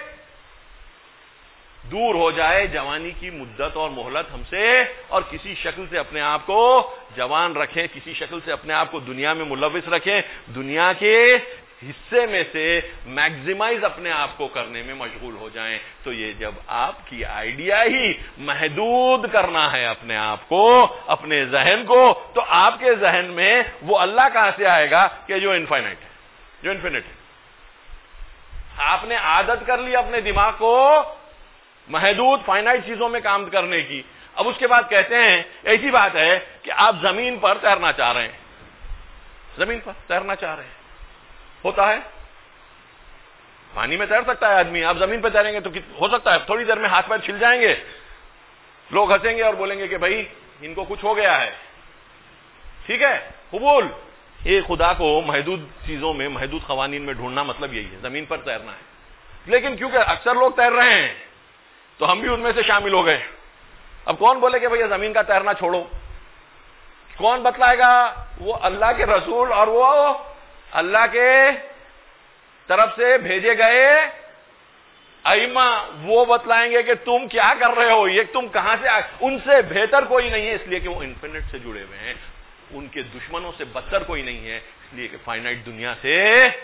دور ہو جائے. جوانی کی مدت اور مہلت ہم سے، اور کسی شکل سے اپنے آپ کو جوان رکھیں، کسی شکل سے اپنے آپ کو دنیا میں ملوث رکھیں، دنیا کے حصے میں سے میگزیمائز اپنے آپ کو کرنے میں مشغول ہو جائیں. تو یہ جب آپ کی آئیڈیا ہی محدود کرنا ہے اپنے آپ کو، اپنے ذہن کو، تو آپ کے ذہن میں وہ اللہ کہاں سے آئے گا کہ جو انفائنائٹ ہے، جو انفینٹ ہے. آپ نے عادت کر لی اپنے دماغ کو محدود فائنائٹ چیزوں میں کام کرنے کی. اب اس کے بعد کہتے ہیں ایسی بات ہے کہ آپ زمین پر تیرنا چاہ رہے ہیں، زمین پر تیرنا چاہ رہے ہیں. ہوتا ہے پانی میں تیر سکتا ہے آدمی، آپ زمین پہ تیریں گے تو ہو سکتا ہے تھوڑی دیر میں ہاتھ پیر چھل جائیں گے، لوگ ہنسیں گے اور بولیں گے کہ بھائی ان کو کچھ ہو گیا ہے. ٹھیک ہے، قبول. یہ خدا کو محدود چیزوں میں، محدود قوانین میں ڈھونڈنا مطلب یہی ہے، زمین پر تیرنا ہے. لیکن کیونکہ اکثر لوگ تیر رہے ہیں تو ہم بھی ان میں سے شامل ہو گئے. اب کون بولے کہ بھئی زمین کا تیرنا چھوڑو؟ کون بتلائے گا؟ وہ اللہ کے رسول اور وہ اللہ کے طرف سے بھیجے گئے ائمہ. وہ بتلائیں گے کہ تم کیا کر رہے ہو، یہ تم کہاں سے آئے. ان سے بہتر کوئی نہیں ہے اس لیے کہ وہ انفینٹ سے جڑے ہوئے ہیں. ان کے دشمنوں سے بدتر کوئی نہیں ہے اس لیے کہ فائنائٹ دنیا سے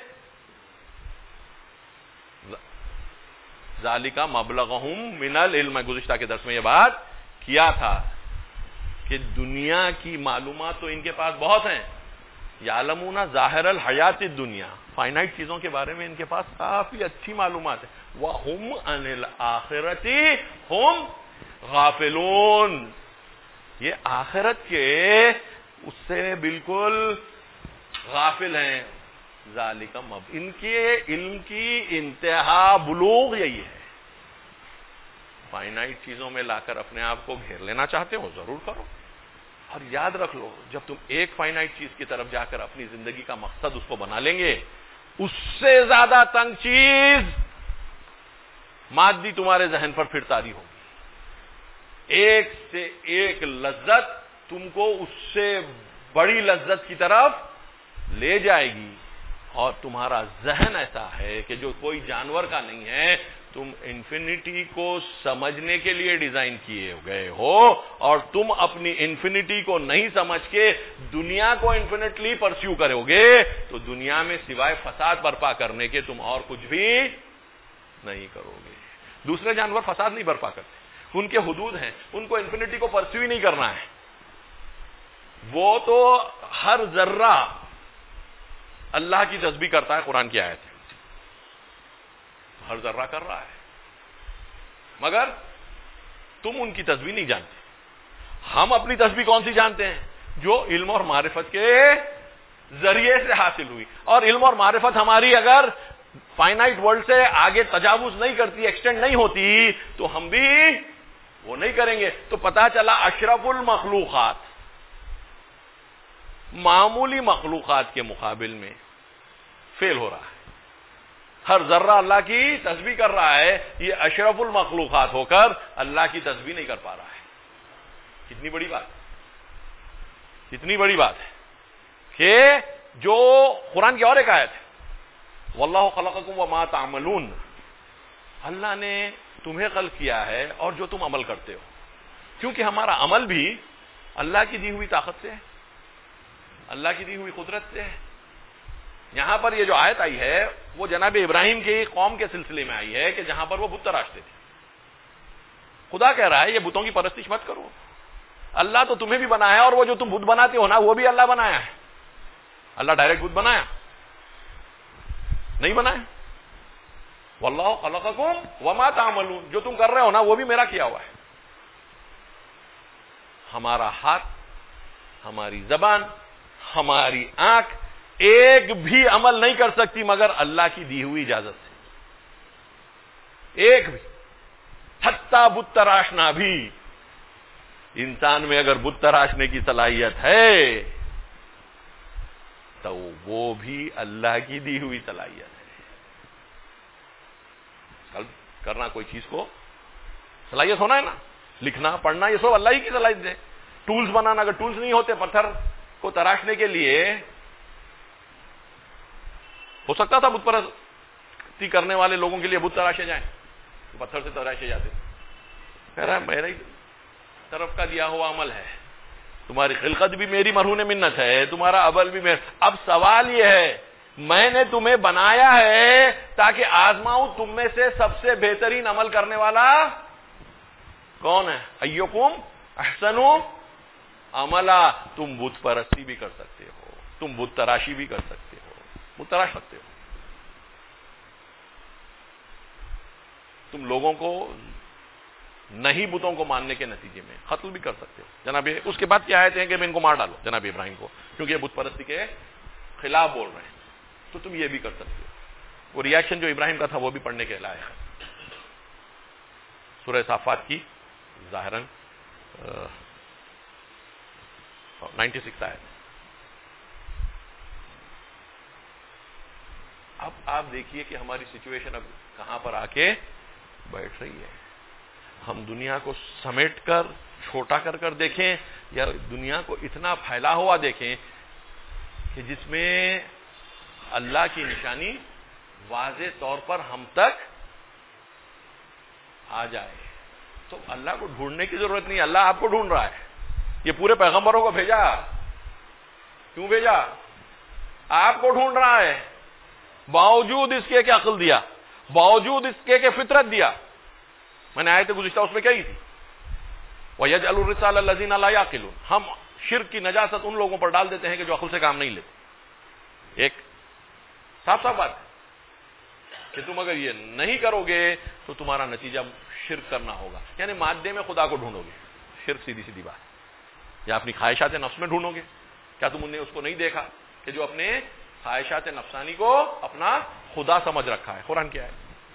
ذالک مبلغہم من العلم. گزشتہ کے درس میں یہ بات کیا تھا کہ دنیا کی معلومات تو ان کے پاس بہت ہیں. یعلمون ظاہر الحیات الدنیا، فائنائٹ چیزوں کے بارے میں ان کے پاس کافی اچھی معلومات ہے. وَهُمْ عَنِ الْآخِرَةِ هُمْ غافلون. یہ آخرت کے اس سے بالکل غافل ہیں. ذالک مب ان کے علم کی انتہا بلوغ یہی ہے. فائنائٹ چیزوں میں لا کر اپنے آپ کو گھیر لینا چاہتے ہو ضرور کرو، اور یاد رکھ لو جب تم ایک فائنائٹ چیز کی طرف جا کر اپنی زندگی کا مقصد اس کو بنا لیں گے، اس سے زیادہ تنگ چیز مادی تمہارے ذہن پر پھر طاری ہوگی. ایک سے ایک لذت تم کو اس سے بڑی لذت کی طرف لے جائے گی. اور تمہارا ذہن ایسا ہے کہ جو کوئی جانور کا نہیں ہے، تم انفینٹی کو سمجھنے کے لیے ڈیزائن کیے گئے ہو، اور تم اپنی انفینٹی کو نہیں سمجھ کے دنیا کو انفینٹلی پرسیو کرو گے تو دنیا میں سوائے فساد برپا کرنے کے تم اور کچھ بھی نہیں کرو گے۔ دوسرے جانور فساد نہیں برپا کرتے، ان کے حدود ہیں، ان کو انفینٹی کو پرسیو ہی نہیں کرنا ہے، وہ تو ہر ذرہ اللہ کی تسبیح کرتا ہے۔ قرآن کی آیت ہے، ہر ذرہ کر رہا ہے، مگر تم ان کی تسبیح نہیں جانتے۔ ہم اپنی تسبیح کون سی جانتے ہیں؟ جو علم اور معرفت کے ذریعے سے حاصل ہوئی، اور علم اور معرفت ہماری اگر فائنائٹ ورلڈ سے آگے تجاوز نہیں کرتی، ایکسٹینڈ نہیں ہوتی، تو ہم بھی وہ نہیں کریں گے۔ تو پتا چلا اشرف المخلوقات معمولی مخلوقات کے مقابل میں فیل ہو رہا ہے۔ ہر ذرہ اللہ کی تسبیح کر رہا ہے، یہ اشرف المخلوقات ہو کر اللہ کی تسبیح نہیں کر پا رہا ہے۔ کتنی بڑی بات، کتنی بڑی بات ہے کہ جو قرآن کی اور ایک آیت ہے، واللہ خلقکم وما تعملون، اللہ نے تمہیں خلق کیا ہے اور جو تم عمل کرتے ہو، کیونکہ ہمارا عمل بھی اللہ کی دی ہوئی طاقت سے ہے، اللہ کی دی ہوئی قدرت سے ہے۔ یہاں پر یہ جو آیت آئی ہے وہ جناب ابراہیم کی قوم کے سلسلے میں آئی ہے کہ جہاں پر وہ بت تراشتے تھے۔ خدا کہہ رہا ہے یہ بتوں کی پرستش مت کرو، اللہ تو تمہیں بھی بنایا ہے، اور وہ جو تم بت بناتے ہو نا وہ بھی اللہ بنایا ہے۔ اللہ ڈائریکٹ بت بنایا نہیں بنایا، واللہ خلقکم وما تعملون، جو تم کر رہے ہو نا وہ بھی میرا کیا ہوا ہے۔ ہمارا ہاتھ، ہماری زبان، ہماری آنکھ ایک بھی عمل نہیں کر سکتی مگر اللہ کی دی ہوئی اجازت سے، ایک بھی، حتیٰ بت تراشنا بھی۔ انسان میں اگر بت تراشنے کی صلاحیت ہے تو وہ بھی اللہ کی دی ہوئی صلاحیت ہے۔ کل کرنا کوئی چیز کو صلاحیت ہونا ہے نا، لکھنا پڑھنا یہ سب اللہ ہی کی صلاحیت ہے۔ ٹولز بنانا، اگر ٹولز نہیں ہوتے پتھر کو تراشنے کے لیے، ہو سکتا تھا بت پرستی کرنے والے لوگوں کے لیے بت تراشے جائیں، پتھر سے تراشے جاتے۔ کہہ رہا ہے میرا ہی طرف کا دیا ہوا عمل ہے، تمہاری خلقت بھی میری مرہون منت ہے، تمہارا عمل بھی میرا۔ اب سوال یہ ہے، میں نے تمہیں بنایا ہے تاکہ آزماؤں تم میں سے سب سے بہترین عمل کرنے والا کون ہے، ایکم احسن عملا۔ تم بت پرستی بھی کر سکتے ہو، تم بت تراشی بھی کر سکتے ہو، بت تراش سکتے ہو، تم لوگوں کو نہیں بتوں کو ماننے کے نتیجے میں قتل بھی کر سکتے ہو۔ جناب اس کے بعد کیا آیت ہیں کہ میں ان کو مار ڈالو جناب ابراہیم کو، کیونکہ یہ بت پرستی کے خلاف بول رہے ہیں، تو تم یہ بھی کر سکتے ہو۔ وہ ریاکشن جو ابراہیم کا تھا وہ بھی پڑھنے کے لائق ہے۔ سورہ صافات کی ظاہراً نائنٹی سکس آیت۔ اب آپ دیکھیے کہ ہماری سچویشن اب کہاں پر آ کے بیٹھ رہی ہے۔ ہم دنیا کو سمیٹ کر چھوٹا کر کر دیکھیں، یا دنیا کو اتنا پھیلا ہوا دیکھیں کہ جس میں اللہ کی نشانی واضح طور پر ہم تک آ جائے، تو اللہ کو ڈھونڈنے کی ضرورت نہیں، اللہ آپ کو ڈھونڈ رہا ہے۔ یہ پورے پیغمبروں کو بھیجا، کیوں بھیجا؟ آپ کو ڈھونڈ رہا ہے، باوجود اس کے کہ عقل دیا، باوجود اس کے کہ فطرت دیا۔ میں نے آیت گزشتہ اس میں کہی تھی، وَيَجْعَلُ الرِّسَالَ الَّذِينَ لَا يَعْقِلُونَ، ہم شرک کی نجاست ان لوگوں پر ڈال دیتے ہیں کہ جو عقل سے کام نہیں لیتے۔ ایک صاف صاف بات ہے کہ تم اگر یہ نہیں کرو گے تو تمہارا نتیجہ شرک کرنا ہوگا، یعنی مادے میں خدا کو ڈھونڈو گے، شرک سیدھی سیدھی بات۔ یا اپنی خواہشات نفس میں ڈھونڈو گے، کیا تم نے اس کو نہیں دیکھا کہ جو اپنے خواہشات نفسانی کو اپنا خدا سمجھ رکھا ہے؟ قرآن کیا ہے؟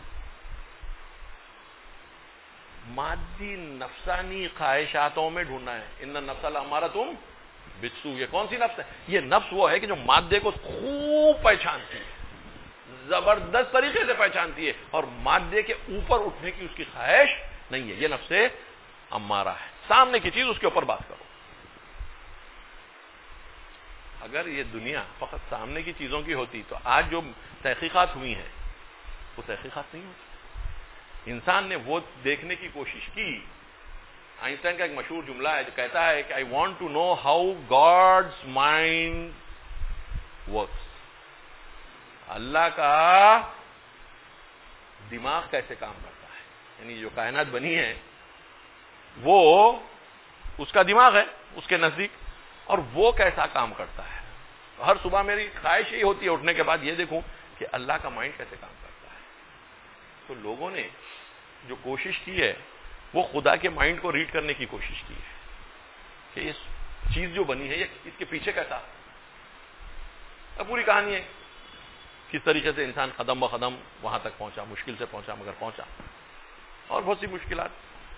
مادی نفسانی خواہشاتوں میں ڈھونڈنا ہے۔ ان النفس لامارۃ بالسوء، یہ کون سی نفس ہے؟ یہ نفس وہ ہے کہ جو مادے کو خوب پہچانتی ہے، زبردست طریقے سے پہچانتی ہے، اور مادے کے اوپر اٹھنے کی اس کی خواہش نہیں ہے۔ یہ نفس امارہ ہے، سامنے کی چیز اس کے اوپر بات کرو۔ اگر یہ دنیا فقط سامنے کی چیزوں کی ہوتی تو آج جو تحقیقات ہوئی ہیں وہ تحقیقات نہیں ہوتی. انسان نے وہ دیکھنے کی کوشش کی. آئنسٹائن کا ایک مشہور جملہ ہے جو کہتا ہے کہ I want to know how God's mind works. اللہ کا دماغ کیسے کام کرتا ہے, یعنی جو کائنات بنی ہے وہ اس کا دماغ ہے اس کے نزدیک, اور وہ کیسا کام کرتا ہے. ہر صبح میری خواہش یہی ہوتی ہے اٹھنے کے بعد یہ دیکھوں کہ اللہ کا مائنڈ کیسے کام کرتا ہے. تو لوگوں نے جو کوشش کی ہے وہ خدا کے مائنڈ کو ریڈ کرنے کی کوشش کی ہے کہ یہ چیز جو بنی ہے یہ اس کے پیچھے کیسا. اب پوری کہانی ہے کس طریقے سے انسان قدم بہ قدم وہاں تک پہنچا, مشکل سے پہنچا مگر پہنچا, اور بہت سی مشکلات.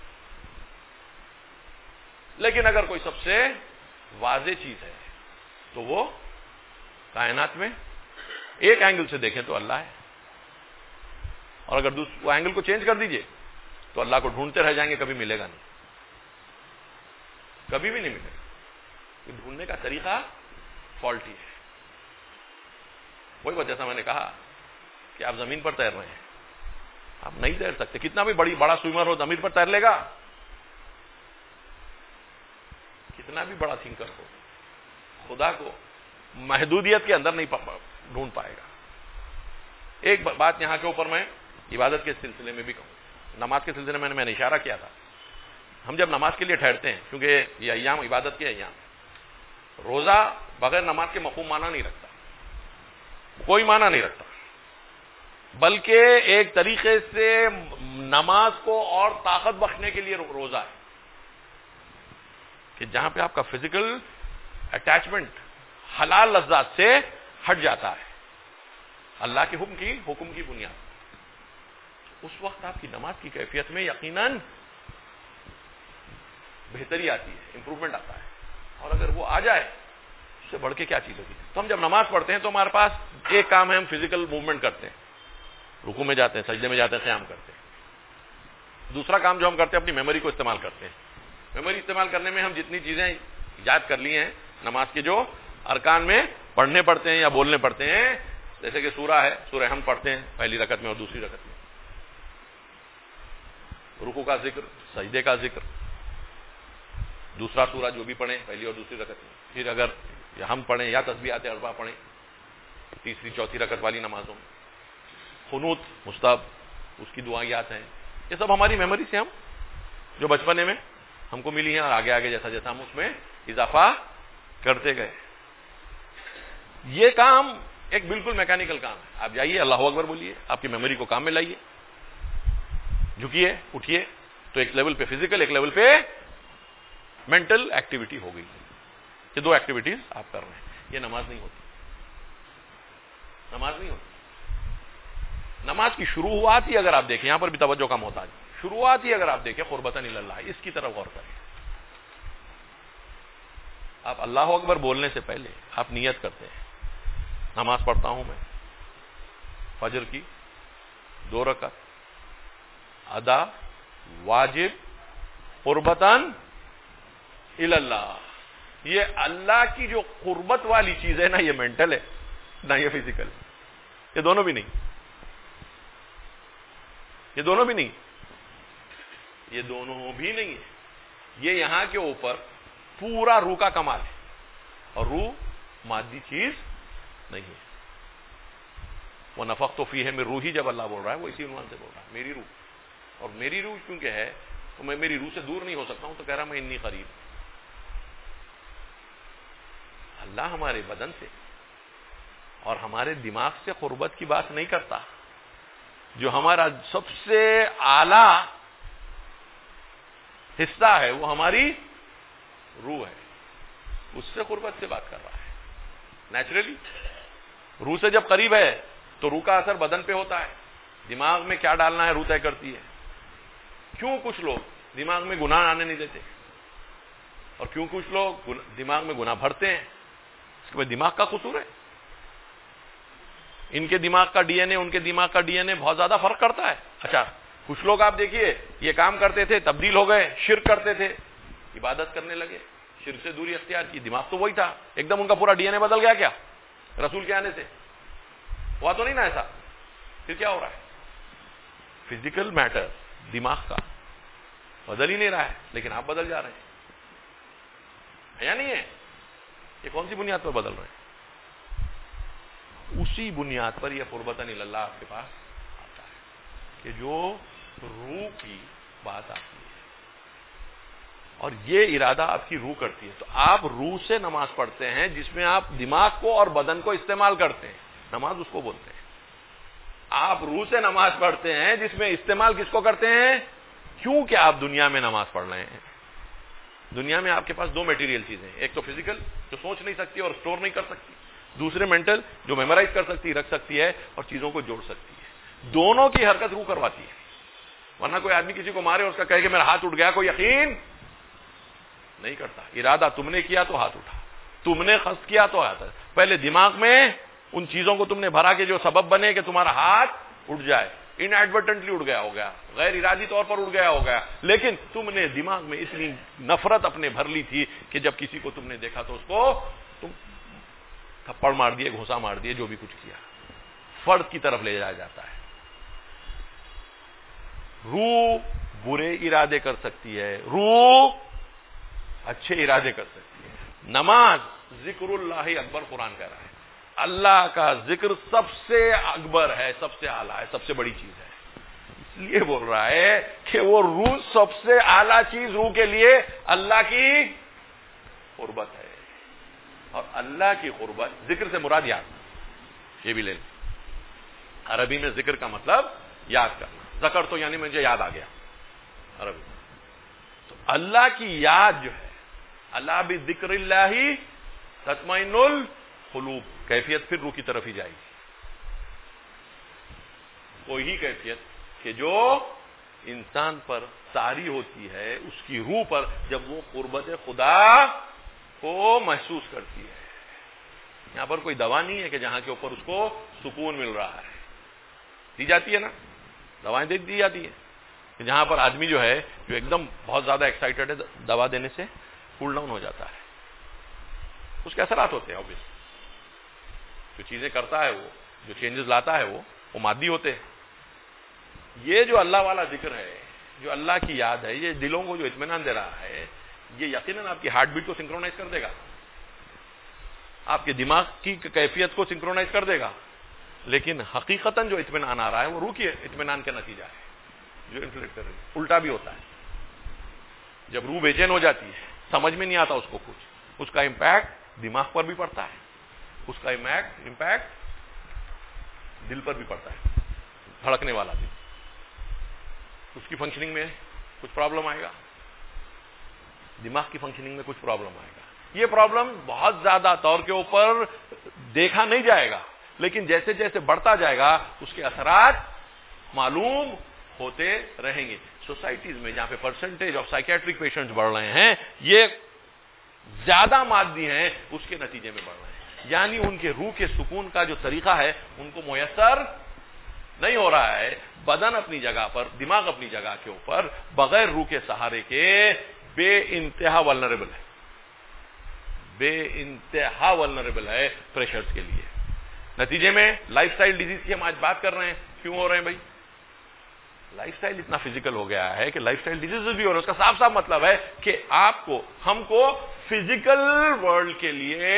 لیکن اگر کوئی سب سے واضح چیز ہے تو وہ کائنات میں ایک اینگل سے دیکھیں تو اللہ ہے, اور اگر دوسرے اینگل کو چینج کر دیجئے تو اللہ کو ڈھونڈتے رہ جائیں گے, کبھی ملے گا نہیں, کبھی بھی نہیں ملے گا. ڈھونڈنے کا طریقہ فالٹی ہے. وہی وجہ سے میں نے کہا کہ آپ زمین پر تیر رہے ہیں, آپ نہیں تیر سکتے. کتنا بھی بڑی بڑا سوئمر ہو زمین پر تیر لے گا, کتنا بھی بڑا تھنکر ہو خدا کو محدودیت کے اندر نہیں ڈھونڈ پائے گا. ایک بات یہاں کے اوپر میں عبادت کے سلسلے میں بھی کہوں, نماز کے سلسلے میں نے میں نے اشارہ کیا تھا. ہم جب نماز کے لیے ٹھہرتے ہیں, کیونکہ یہ ایام عبادت کے ایام, روزہ بغیر نماز کے مفہوم معنی نہیں رکھتا, کوئی معنی نہیں رکھتا, بلکہ ایک طریقے سے نماز کو اور طاقت بخشنے کے لیے روزہ ہے کہ جہاں پہ آپ کا فزیکل اٹیچمنٹ حلال لذات سے ہٹ جاتا ہے اللہ کے حکم کی حکم کی بنیاد. اس وقت آپ کی نماز کی کیفیت میں یقیناً بہتری آتی ہے, امپروومنٹ آتا ہے. اور اگر وہ آ جائے اس سے بڑھ کے کیا چیز ہوگی. تو ہم جب نماز پڑھتے ہیں تو ہمارے پاس ایک کام ہے, ہم فزیکل موومنٹ کرتے ہیں, رکوع میں جاتے ہیں, سجدے میں جاتے ہیں, قیام کرتے ہیں. دوسرا کام جو ہم کرتے ہیں اپنی میموری کو استعمال کرتے ہیں. میموری استعمال کرنے میں ہم جتنی چیزیں یاد کر لی ہیں نماز کے جو ارکان میں پڑھنے پڑتے ہیں یا بولنے پڑتے ہیں, جیسے کہ سورہ ہے, سورہ ہم پڑھتے ہیں پہلی رکعت میں اور دوسری رکعت میں, رکوع کا ذکر, سجدے کا ذکر, دوسرا سورہ جو بھی پڑھیں پہلی اور دوسری رکعت میں, پھر اگر ہم پڑھیں یا تسبیحات اربع پڑھیں تیسری چوتھی رکعت والی نمازوں میں, قنوت مستحب, اس کی دعائیں یاد ہیں. یہ سب ہماری میموری سے ہم جو بچپنے میں ہم کو ملی ہیں, اور آگے آگے جیسا جیسا ہم اس میں اضافہ کرتے گئے. یہ کام ایک بالکل میکینیکل کام ہے. آپ جائیے اللہ اکبر بولیے, آپ کی میموری کو کام میں لائیے, جھکیے اٹھیے, تو ایک لیول پہ فزیکل, ایک لیول پہ مینٹل ایکٹیویٹی ہو گئی. یہ دو ایکٹیویٹیز آپ کر رہے ہیں. یہ نماز نہیں ہوتی, نماز نہیں ہوتی. نماز کی شروعات ہی اگر آپ دیکھیں, یہاں پر بھی توجہ کم ہوتا ہے, شروعات ہی اگر آپ دیکھیں قربتاً الی اللہ, اس کی طرف غور کریں. آپ اللہ اکبر بولنے سے پہلے آپ نیت کرتے ہیں, نماز پڑھتا ہوں میں فجر کی دو رکعت ادا واجب قربتاً الی اللہ. یہ اللہ کی جو قربت والی چیز ہے نا, یہ مینٹل ہے نہ یہ فزیکل, یہ دونوں بھی نہیں, یہ دونوں بھی نہیں, یہ دونوں بھی نہیں ہے. یہ یہاں کے اوپر پورا روح کا کمال ہے, اور روح مادی چیز نہیں ہے. وہ نفخت فیہ من روحی جب اللہ بول رہا ہے وہ اسی عنوان سے بول رہا ہے, میری روح. اور میری روح کیونکہ ہے تو میں میری روح سے دور نہیں ہو سکتا ہوں, تو کہہ رہا میں انی قریب. اللہ ہمارے بدن سے اور ہمارے دماغ سے قربت کی بات نہیں کرتا. جو ہمارا سب سے اعلی حصہ ہے وہ ہماری روح ہے, اس سے قربت سے بات کر رہا ہے. نیچرلی روح سے جب قریب ہے تو روح کا اثر بدن پہ ہوتا ہے. دماغ میں کیا ڈالنا ہے روح طے کرتی ہے. کیوں کچھ لوگ دماغ میں گناہ آنے نہیں دیتے, اور کیوں کچھ لوگ دماغ میں گناہ بھرتے ہیں, اس کے بعد دماغ کا قصور ہے. ان کے دماغ کا ڈی این اے ان کے دماغ کا ڈی این اے بہت زیادہ فرق کرتا ہے. اچھا کچھ لوگ آپ دیکھیے یہ کام کرتے تھے, تبدیل ہو گئے, شرک کرتے تھے, عبادت کرنے لگے, شرک سے دوری اختیار کی. دماغ تو وہی تھا, ایک دم ان کا پورا ڈی این اے بدل گیا کیا رسول کے آنے سے؟ ہوا تو نہیں نا ایسا. پھر کیا ہو رہا ہے؟ فزیکل میٹر دماغ کا بدل ہی نہیں رہا ہے, لیکن آپ بدل جا رہے ہیں یا نہیں ہے؟ یہ کون سی بنیاد پر بدل رہے ہیں؟ اسی بنیاد پر یہ قربتاً الی اللہ آپ کے پاس آتا ہے کہ جو روح کی بات آتی ہے اور یہ ارادہ آپ کی روح کرتی ہے. تو آپ روح سے نماز پڑھتے ہیں جس میں آپ دماغ کو اور بدن کو استعمال کرتے ہیں, نماز اس کو بولتے ہیں. آپ روح سے نماز پڑھتے ہیں جس میں استعمال کس کو کرتے ہیں؟ کیونکہ آپ دنیا میں نماز پڑھ رہے ہیں. دنیا میں آپ کے پاس دو میٹیریل چیزیں ہیں, ایک تو فزیکل جو سوچ نہیں سکتی اور اسٹور نہیں کر سکتی, دوسرے مینٹل جو میمورائز کر سکتی, رکھ سکتی ہے اور چیزوں کو جوڑ سکتی ہے. دونوں کی حرکت روح کرواتی ہے. ورنہ کوئی آدمی کسی کو مارے اور اس کا کہے کہ میرا ہاتھ اٹھ گیا, کوئی یقین نہیں کرتا. ارادہ تم نے کیا تو ہاتھ اٹھا, تم نے قصد کیا تو ہاتھ. پہلے دماغ میں ان چیزوں کو تم نے بھرا کہ جو سبب بنے کہ تمہارا ہاتھ اٹھ جائے. ان ایڈورٹنٹلی اٹھ گیا ہو گیا, غیر ارادی طور پر اٹھ گیا ہو گیا, لیکن تم نے دماغ میں اتنی نفرت اپنے بھر لی تھی کہ جب کسی کو تم نے دیکھا تو اس کو تم تھپڑ مار دیے, گھوسا مار دیے, جو بھی کچھ کیا. فرد کی طرف لے جایا جاتا ہے. روح برے ارادے کر سکتی ہے, روح اچھے ارادے کر سکتی ہے. نماز ذکر اللہ اکبر قرآن کہہ رہا ہے. اللہ کا ذکر سب سے اکبر ہے, سب سے اعلیٰ ہے, سب سے بڑی چیز ہے. اس لیے بول رہا ہے کہ وہ روح سب سے اعلیٰ چیز روح کے لیے اللہ کی قربت ہے. اور اللہ کی قربت, ذکر سے مراد یاد, یہ بھی لے لیں. عربی میں ذکر کا مطلب یاد کرنا. ذکر تو یعنی مجھے یاد آ گیا عربی. تو اللہ کی یاد جو ہے, اللہ بذکر اللہ تطمئن القلوب, کیفیت پھر روح کی طرف ہی جائے گی. وہی کیفیت کہ جو انسان پر طاری ہوتی ہے اس کی روح پر جب وہ قربت خدا کو محسوس کرتی ہے. یہاں پر کوئی دوا نہیں ہے کہ جہاں کے اوپر اس کو سکون مل رہا ہے. دی جاتی ہے نا, دوائیں دے دی جاتی ہیں. جہاں پر آدمی جو ہے جو ایک دم بہت زیادہ ایکسائٹڈ ہے, دوا دینے سے کول ڈاؤن ہو جاتا ہے. اس کے اثرات ہوتے ہیں obviously. جو چیزیں کرتا ہے وہ, جو چینجز لاتا ہے وہ وہ مادی ہوتے ہیں. یہ جو اللہ والا ذکر ہے, جو اللہ کی یاد ہے, یہ دلوں کو جو اطمینان دے رہا ہے, یہ یقیناً آپ کی ہارٹ بیٹ کو سنکرونائز کر دے گا, آپ کے دماغ کی کیفیت کو سنکرونائز کر دے گا. لیکن حقیقتاً جو اطمینان آ رہا ہے وہ روح کی اطمینان کا نتیجہ ہے جو انفلیکٹ کر رہی ہے. الٹا بھی ہوتا ہے. جب روح بے چین ہو جاتی ہے, سمجھ میں نہیں آتا اس کو کچھ, اس کا امپیکٹ دماغ پر بھی پڑتا ہے, اس کا امپیکٹ امپیکٹ دل پر بھی پڑتا ہے. دھڑکنے والا دل, اس کی فنکشننگ میں کچھ پرابلم آئے گا, دماغ کی فنکشننگ میں کچھ پرابلم آئے گا. یہ پرابلم بہت زیادہ طور کے اوپر دیکھا نہیں جائے گا, لیکن جیسے جیسے بڑھتا جائے گا اس کے اثرات معلوم ہوتے رہیں گے. سوسائٹیز میں جہاں پہ پرسنٹیج آف سائکیٹرک پیشنٹس بڑھ رہے ہیں, یہ زیادہ مادی ہیں, اس کے نتیجے میں بڑھ رہے ہیں. یعنی ان کے روح کے سکون کا جو طریقہ ہے ان کو میسر نہیں ہو رہا ہے. بدن اپنی جگہ پر, دماغ اپنی جگہ کے اوپر, بغیر روح کے سہارے کے بے انتہا ولنریبل ہے, بے انتہا ولنریبل ہے پریشرز کے لیے. نتیجے میں لائف سٹائل ڈیزیز کی ہم آج بات کر رہے ہیں. کیوں ہو رہے ہیں بھائی؟ لائف سٹائل اتنا فزیکل ہو گیا ہے کہ لائف سٹائل ڈیزیز بھی ہو رہے ہیں. اس کا صاف صاف مطلب ہے کہ آپ کو, ہم کو فزیکل ورلڈ کے لیے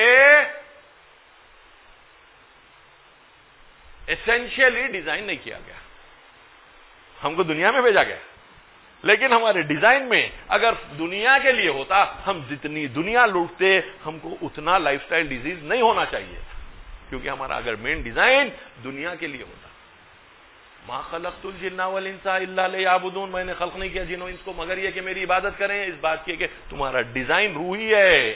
ایسنشیلی ڈیزائن نہیں کیا گیا. ہم کو دنیا میں بھیجا گیا, لیکن ہمارے ڈیزائن میں اگر دنیا کے لیے ہوتا, ہم جتنی دنیا لوٹتے, ہم کو اتنا لائف سٹائل ڈیزیز نہیں ہونا چاہیے, کیونکہ ہمارا اگر مین ڈیزائن دنیا کے لیے ہوتا. ما خلقت الجن والانس الا لیعبدون, میں نے خلق نہیں کیا جن و انس کو مگر یہ کہ میری عبادت کریں. اس بات کی کہ تمہارا ڈیزائن روحی ہے,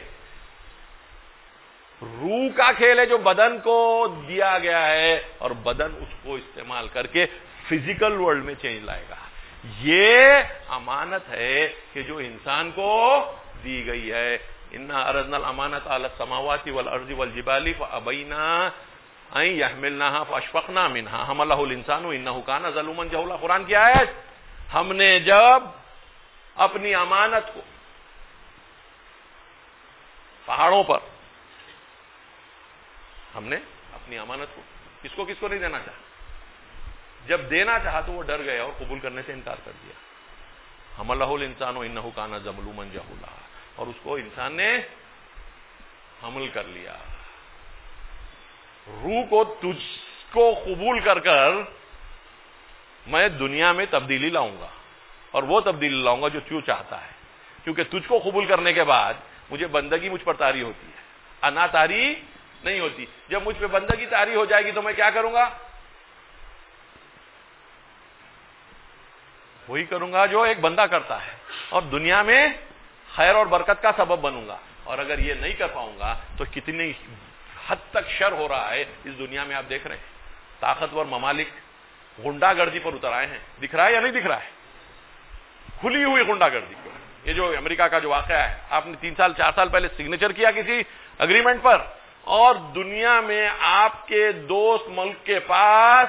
روح کا کھیل ہے جو بدن کو دیا گیا ہے, اور بدن اس کو استعمال کر کے فزیکل ورلڈ میں چینج لائے گا. یہ امانت ہے کہ جو انسان کو دی گئی ہے. انا عرضنا الامانۃ علی السماوات والارض والجبال فابینا ان یحملنها فاشفقنا منها حملها الانسان انه كان ظلوما جهولا. قرآن کی آیت. ہم نے جب اپنی امانت کو پہاڑوں پر ہم نے اپنی امانت کو کس کو کس کو نہیں دینا چاہا. جب دینا چاہا تو وہ ڈر گیا اور قبول کرنے سے انکار کر دیا. حملہ الانسان انہ کان ظلوما جہولا, اور اس کو انسان نے حمل کر لیا. روح کو تجھ کو قبول کر کر میں دنیا میں تبدیلی لاؤں گا, اور وہ تبدیلی لاؤں گا جو تو چاہتا ہے, کیونکہ تجھ کو قبول کرنے کے بعد مجھے بندگی مجھ پر طاری ہوتی ہے, انا طاری نہیں ہوتی. جب مجھ پہ بندگی طاری ہو جائے گی تو میں کیا کروں گا؟ وہی کروں گا جو ایک بندہ کرتا ہے, اور دنیا میں خیر اور برکت کا سبب بنوں گا. اور اگر یہ نہیں کر پاؤں گا تو کتنی حد تک شر ہو رہا ہے اس دنیا میں آپ دیکھ رہے ہیں. طاقتور ممالک غنڈا گردی پر اتر آئے ہیں. دکھ رہا ہے یا نہیں دکھ رہا ہے؟ کھلی ہوئی غنڈا گردی. یہ جو امریکہ کا جو واقعہ ہے, آپ نے تین سال چار سال پہلے سگنیچر کیا کسی اگریمنٹ پر, اور دنیا میں آپ کے دوست ملک کے پاس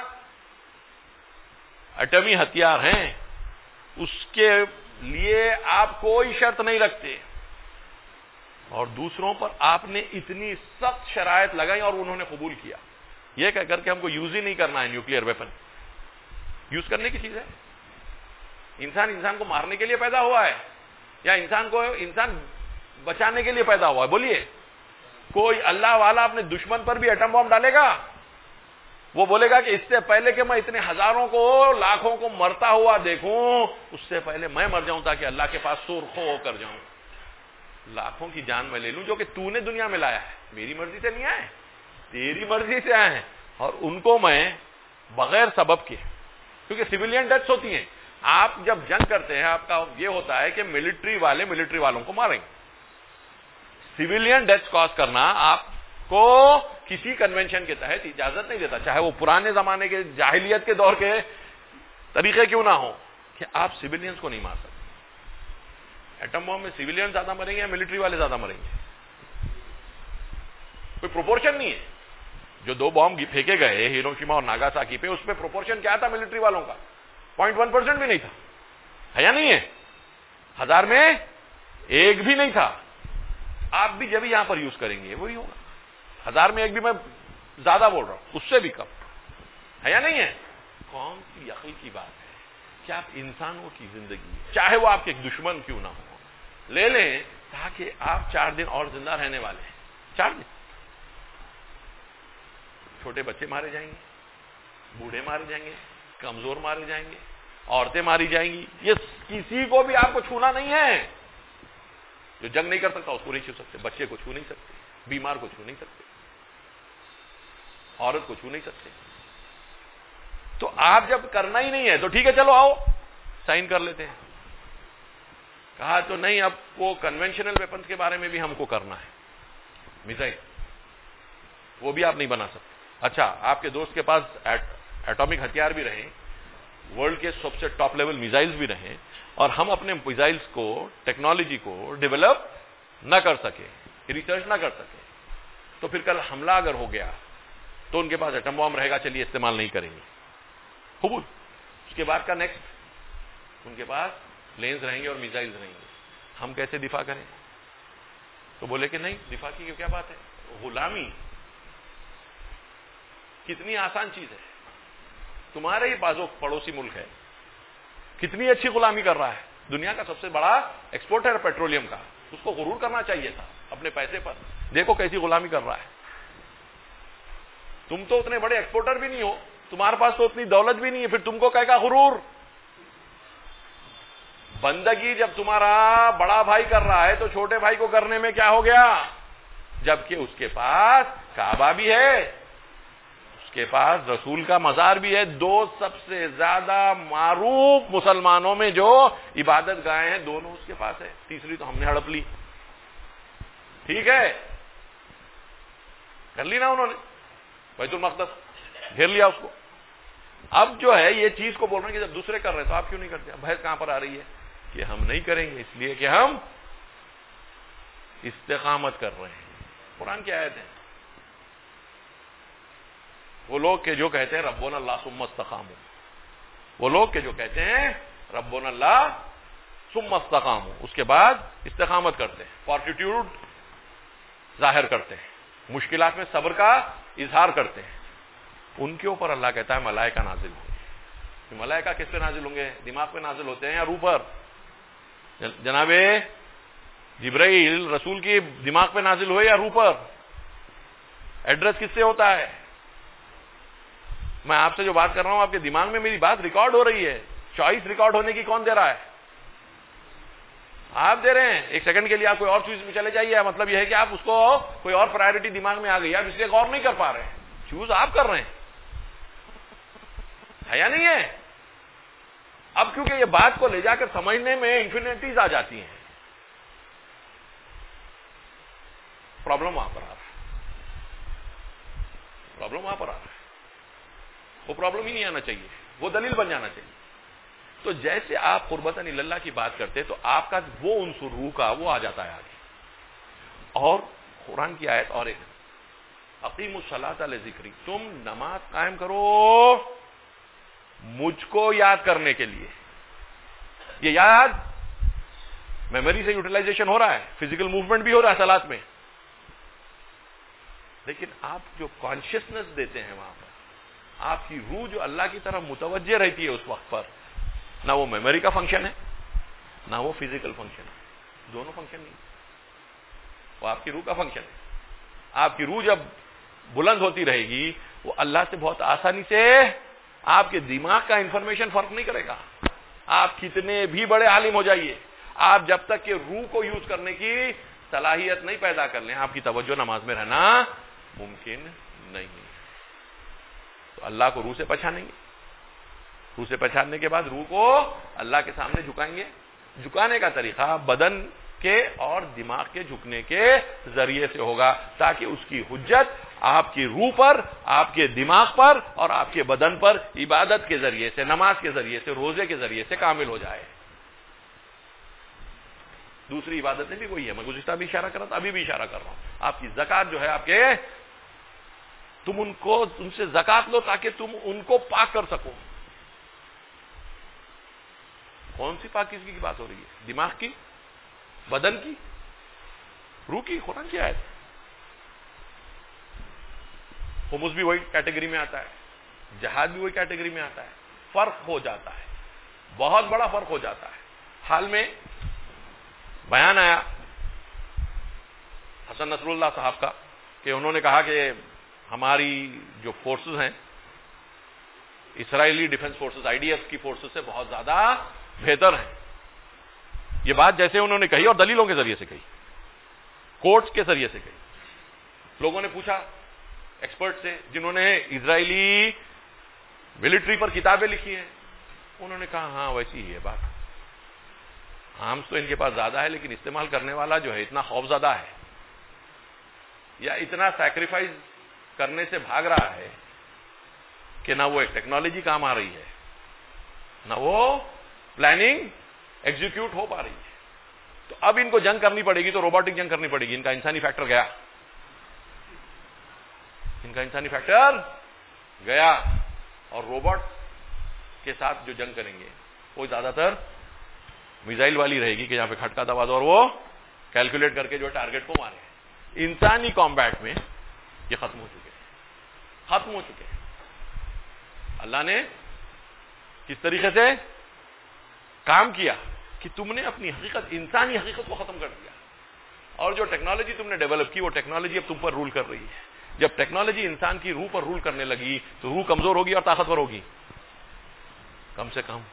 ایٹمی ہتھیار ہیں, اس کے لیے آپ کوئی شرط نہیں رکھتے, اور دوسروں پر آپ نے اتنی سخت شرائط لگائی اور انہوں نے قبول کیا, یہ کہہ کر کے ہم کو یوز ہی نہیں کرنا ہے. نیوکلیئر ویپن یوز کرنے کی چیز ہے. انسان انسان کو مارنے کے لیے پیدا ہوا ہے یا انسان کو انسان بچانے کے لیے پیدا ہوا ہے؟ بولیے. کوئی اللہ والا اپنے دشمن پر بھی ایٹم بم ڈالے گا؟ وہ بولے گا کہ اس سے پہلے کہ میں اتنے ہزاروں کو لاکھوں کو مرتا ہوا دیکھوں, اس سے پہلے میں مر جاؤں تاکہ اللہ کے پاس سرخ ہو کر جاؤں. لاکھوں کی جان میں لے لوں جو کہ تو نے دنیا میں لایا ہے. میری مرضی سے نہیں آئے, تیری مرضی سے آئے ہیں, اور ان کو میں بغیر سبب کے, کیونکہ سویلین ڈیتھس ہوتی ہیں. آپ جب جنگ کرتے ہیں آپ کا یہ ہوتا ہے کہ ملٹری والے ملٹری والوں کو ماریں گے. سویلین ڈیتھس کاز کرنا آپ کو کسی کنونشن کے تحت اجازت نہیں دیتا, چاہے وہ پرانے زمانے کے جاہلیت کے دور کے طریقے کیوں نہ ہو, کہ آپ سویلینز کو نہیں مار سکتے. ایٹم بم میں سویلین زیادہ مریں گے یا ملٹری والے زیادہ مریں گے؟ کوئی پروپورشن نہیں ہے. جو دو بام پھینکے گئے ہیروشیما اور ناگاساکی پہ, اس پہ پروپورشن کیا تھا ملٹری والوں کا؟ پوائنٹ ون پرسینٹ بھی نہیں تھا, ہے یا نہیں ہے؟ ہزار میں ایک بھی نہیں تھا. آپ بھی جب یہاں پر یوز کریں گے وہی ہوگا. ہزار میں ایک بھی, میں زیادہ بول رہا ہوں, اس سے بھی کم, ہے یا نہیں ہے؟ کون سی عقل کی بات ہے کہ آپ انسانوں کی زندگی, چاہے وہ آپ کے دشمن کیوں نہ ہو, لے لیں تاکہ آپ چار دن اور زندہ رہنے والے ہیں. چار دن چھوٹے بچے مارے جائیں گے, بوڑھے مارے جائیں گے, کمزور مارے جائیں گے, عورتیں ماری جائیں گی. یہ کسی کو بھی آپ کو چھونا نہیں ہے. جو جنگ نہیں کر سکتا اس کو نہیں چھو سکتے, بچے کو چھو نہیں سکتے, بیمار کو چھو نہیں سکتے, عورت کو چھو نہیں سکتے. تو آپ جب کرنا ہی نہیں ہے تو ٹھیک ہے, چلو آؤ سائن کر لیتے ہیں. کہا تو نہیں, اب کو کنونشنل ویپنز کے بارے میں بھی ہم کو کرنا ہے. میزائل وہ بھی آپ نہیں بنا سکتے. اچھا, آپ کے دوست کے پاس ایٹامک ہتھیار بھی رہیں, ورلڈ کے سب سے ٹاپ لیول میزائلز بھی رہیں, اور ہم اپنے میزائلز کو, ٹیکنالوجی کو ڈیولپ نہ کر سکے, ریسرچ نہ کر سکے, تو پھر کل حملہ اگر ہو گیا تو ان کے پاس ایٹم بم رہے گا, چلیے استعمال نہیں کریں گے. قبول. اس کے بعد کا نیکسٹ, ان کے پاس پلینز رہیں گے اور میزائلز رہیں گے. ہم کیسے دفاع کریں؟ تو بولے کہ نہیں, دفاع کی کیا بات ہے, غلامی کتنی آسان چیز ہے. تمہارے ہی پاس پڑوسی ملک ہے, کتنی اچھی غلامی کر رہا ہے, دنیا کا سب سے بڑا ایکسپورٹر ہے پیٹرولیم کا, اس کو غرور کرنا چاہیے تھا اپنے پیسے پر. دیکھو کیسی غلامی کر رہا ہے. تم تو اتنے بڑے ایکسپورٹر بھی نہیں ہو, تمہارے پاس تو اتنی دولت بھی نہیں ہے, پھر تم کو کہے گا غرور. بندگی جب تمہارا بڑا بھائی کر رہا ہے تو چھوٹے بھائی کو کرنے میں کیا ہو گیا؟ جبکہ اس کے پاس کعبہ بھی ہے, اس کے پاس رسول کا مزار بھی ہے. دو سب سے زیادہ معروف مسلمانوں میں جو عبادت گاہیں ہیں دونوں اس کے پاس ہے, تیسری تو ہم نے ہڑپ لی. ٹھیک ہے, کر لی نا انہوں نے, بیت المقدس گھیر لیا اس کو. اب جو ہے یہ چیز کو بول رہے ہیں کہ جب دوسرے کر رہے ہیں تو آپ کیوں نہیں کرتے؟ بحث کہاں پر آ رہی ہے کہ ہم نہیں کریں گے, اس لیے کہ ہم استقامت کر رہے ہیں. قرآن کی آیت ہے, وہ لوگ کہ جو کہتے ہیں ربنا اللہ ثم استقاموا, وہ لوگ کہ جو کہتے ہیں ربنا اللہ ثم استقاموا, اس کے بعد استقامت کرتے ہیں, فارٹیٹیوڈ ظاہر کرتے ہیں, مشکلات میں صبر کا اظہار کرتے ہیں, ان کے اوپر اللہ کہتا ہے ملائکہ نازل ہوں گے. ملائکہ کس پہ نازل ہوں گے؟ دماغ پہ نازل ہوتے ہیں یا روح پر؟ جناب جبرائیل رسول کی دماغ پہ نازل ہوئے یا روح پر؟ ایڈریس کس سے ہوتا ہے؟ میں آپ سے جو بات کر رہا ہوں آپ کے دماغ میں میری بات ریکارڈ ہو رہی ہے. چوائس ریکارڈ ہونے کی کون دے رہا ہے؟ آپ دے رہے ہیں. ایک سیکنڈ کے لیے آپ کوئی اور چیز میں چلے جائیے, مطلب یہ ہے کہ آپ اس کو کوئی اور پرائرٹی دماغ میں آ گئی, آپ اس لیے غور نہیں کر پا رہے ہیں. چوز آپ کر رہے ہیں, ہے یا نہیں ہے؟ اب کیونکہ یہ بات کو لے جا کر سمجھنے میں انفینٹیز آ جاتی ہیں, پرابلم وہاں پر آ رہا ہے, پرابلم وہاں پر آ رہا ہے. وہ پرابلم ہی نہیں آنا چاہیے, وہ دلیل بن جانا چاہیے. تو جیسے آپ قربتاً اللہ کی بات کرتے تو آپ کا وہ عنصر روح کا وہ آ جاتا ہے آگے. اور قرآن کی آیت اور ایک, اقیموا الصلاۃ لذکری, تم نماز قائم کرو مجھ کو یاد کرنے کے لیے. یہ یاد میموری سے یوٹیلائزیشن ہو رہا ہے, فزیکل موومنٹ بھی ہو رہا ہے صلاۃ میں, لیکن آپ جو کانشیسنس دیتے ہیں وہاں پر, آپ کی روح جو اللہ کی طرف متوجہ رہتی ہے اس وقت پر, نہ وہ میموری کا فنکشن ہے نہ وہ فزیکل فنکشن ہے, دونوں فنکشن نہیں, وہ آپ کی روح کا فنکشن ہے. آپ کی روح جب بلند ہوتی رہے گی وہ اللہ سے بہت آسانی سے آپ کے دماغ کا انفارمیشن فرق نہیں کرے گا. آپ کتنے بھی بڑے عالم ہو جائیے, آپ جب تک کہ روح کو یوز کرنے کی صلاحیت نہیں پیدا کر لیں, آپ کی توجہ نماز میں رہنا ممکن نہیں. تو اللہ کو روح سے پہچانیں گے, روح سے پہچاننے کے بعد روح کو اللہ کے سامنے جھکائیں گے. جھکانے کا طریقہ بدن کے اور دماغ کے جھکنے کے ذریعے سے ہوگا, تاکہ اس کی حجت آپ کی روح پر, آپ کے دماغ پر اور آپ کے بدن پر عبادت کے ذریعے سے, نماز کے ذریعے سے, روزے کے ذریعے سے کامل ہو جائے. دوسری عبادتیں بھی وہی ہے, میں گزشتہ بھی اشارہ کر رہا تھا, ابھی بھی اشارہ کر رہا ہوں. آپ کی زکات جو ہے آپ کے, تم ان کو ان سے زکات لو تاکہ تم ان کو پاک کر سکو. کون سی پاکیزگی کی بات ہو رہی ہے؟ دماغ کی, بدن کی, روح کی. قرآن کی آیت. خمس بھی وہی کیٹیگری میں آتا ہے, جہاد بھی وہی کیٹیگری میں آتا ہے. فرق ہو جاتا ہے, بہت بڑا فرق ہو جاتا ہے. حال میں بیان آیا حسن نصر اللہ صاحب کا کہ انہوں نے کہا کہ ہماری جو فورسز ہیں اسرائیلی defence forces, I D F کی فورسز سے بہت زیادہ بہتر ہیں. یہ بات جیسے انہوں نے کہی اور دلیلوں کے ذریعے سے کہی, کورٹس کے ذریعے سے کہی. لوگوں نے پوچھا ایکسپرٹ سے جنہوں نے اسرائیلی ملٹری پر کتابیں لکھی ہیں, انہوں نے کہا ہاں ویسی ہی ہے بات. آرمز تو ان کے پاس زیادہ ہے, لیکن استعمال کرنے والا جو ہے اتنا خوف زدہ ہے یا اتنا سیکریفائز کرنے سے بھاگ رہا ہے کہ نہ وہ ایک ٹیکنالوجی کام آ رہی ہے, نہ وہ پلاننگ ایگزیکیوٹ ہو پا رہی ہے. تو اب ان کو جنگ کرنی پڑے گی تو روبوٹک جنگ کرنی پڑے گی. ان کا انسانی فیکٹر گیا, ان کا انسانی فیکٹر گیا, اور روبوٹ کے ساتھ جو جنگ کریں گے وہ زیادہ تر میزائل والی رہے گی کہ یہاں پہ کھٹکا دبا دو اور وہ کیلکولیٹ کر کے جو ٹارگیٹ کو مارے. انسانی کمبیٹ میں یہ ختم ہو چکے ختم ہو چکے اللہ نے کس طریقے سے کام کیا کہ تم نے اپنی حقیقت, انسانی حقیقت کو ختم کر دیا, اور جو ٹیکنالوجی تم نے ڈیولپ کی وہ ٹیکنالوجی اب تم پر رول کر رہی ہے. جب ٹیکنالوجی انسان کی روح پر رول کرنے لگی تو روح کمزور ہوگی اور طاقتور ہوگی کم سے کم.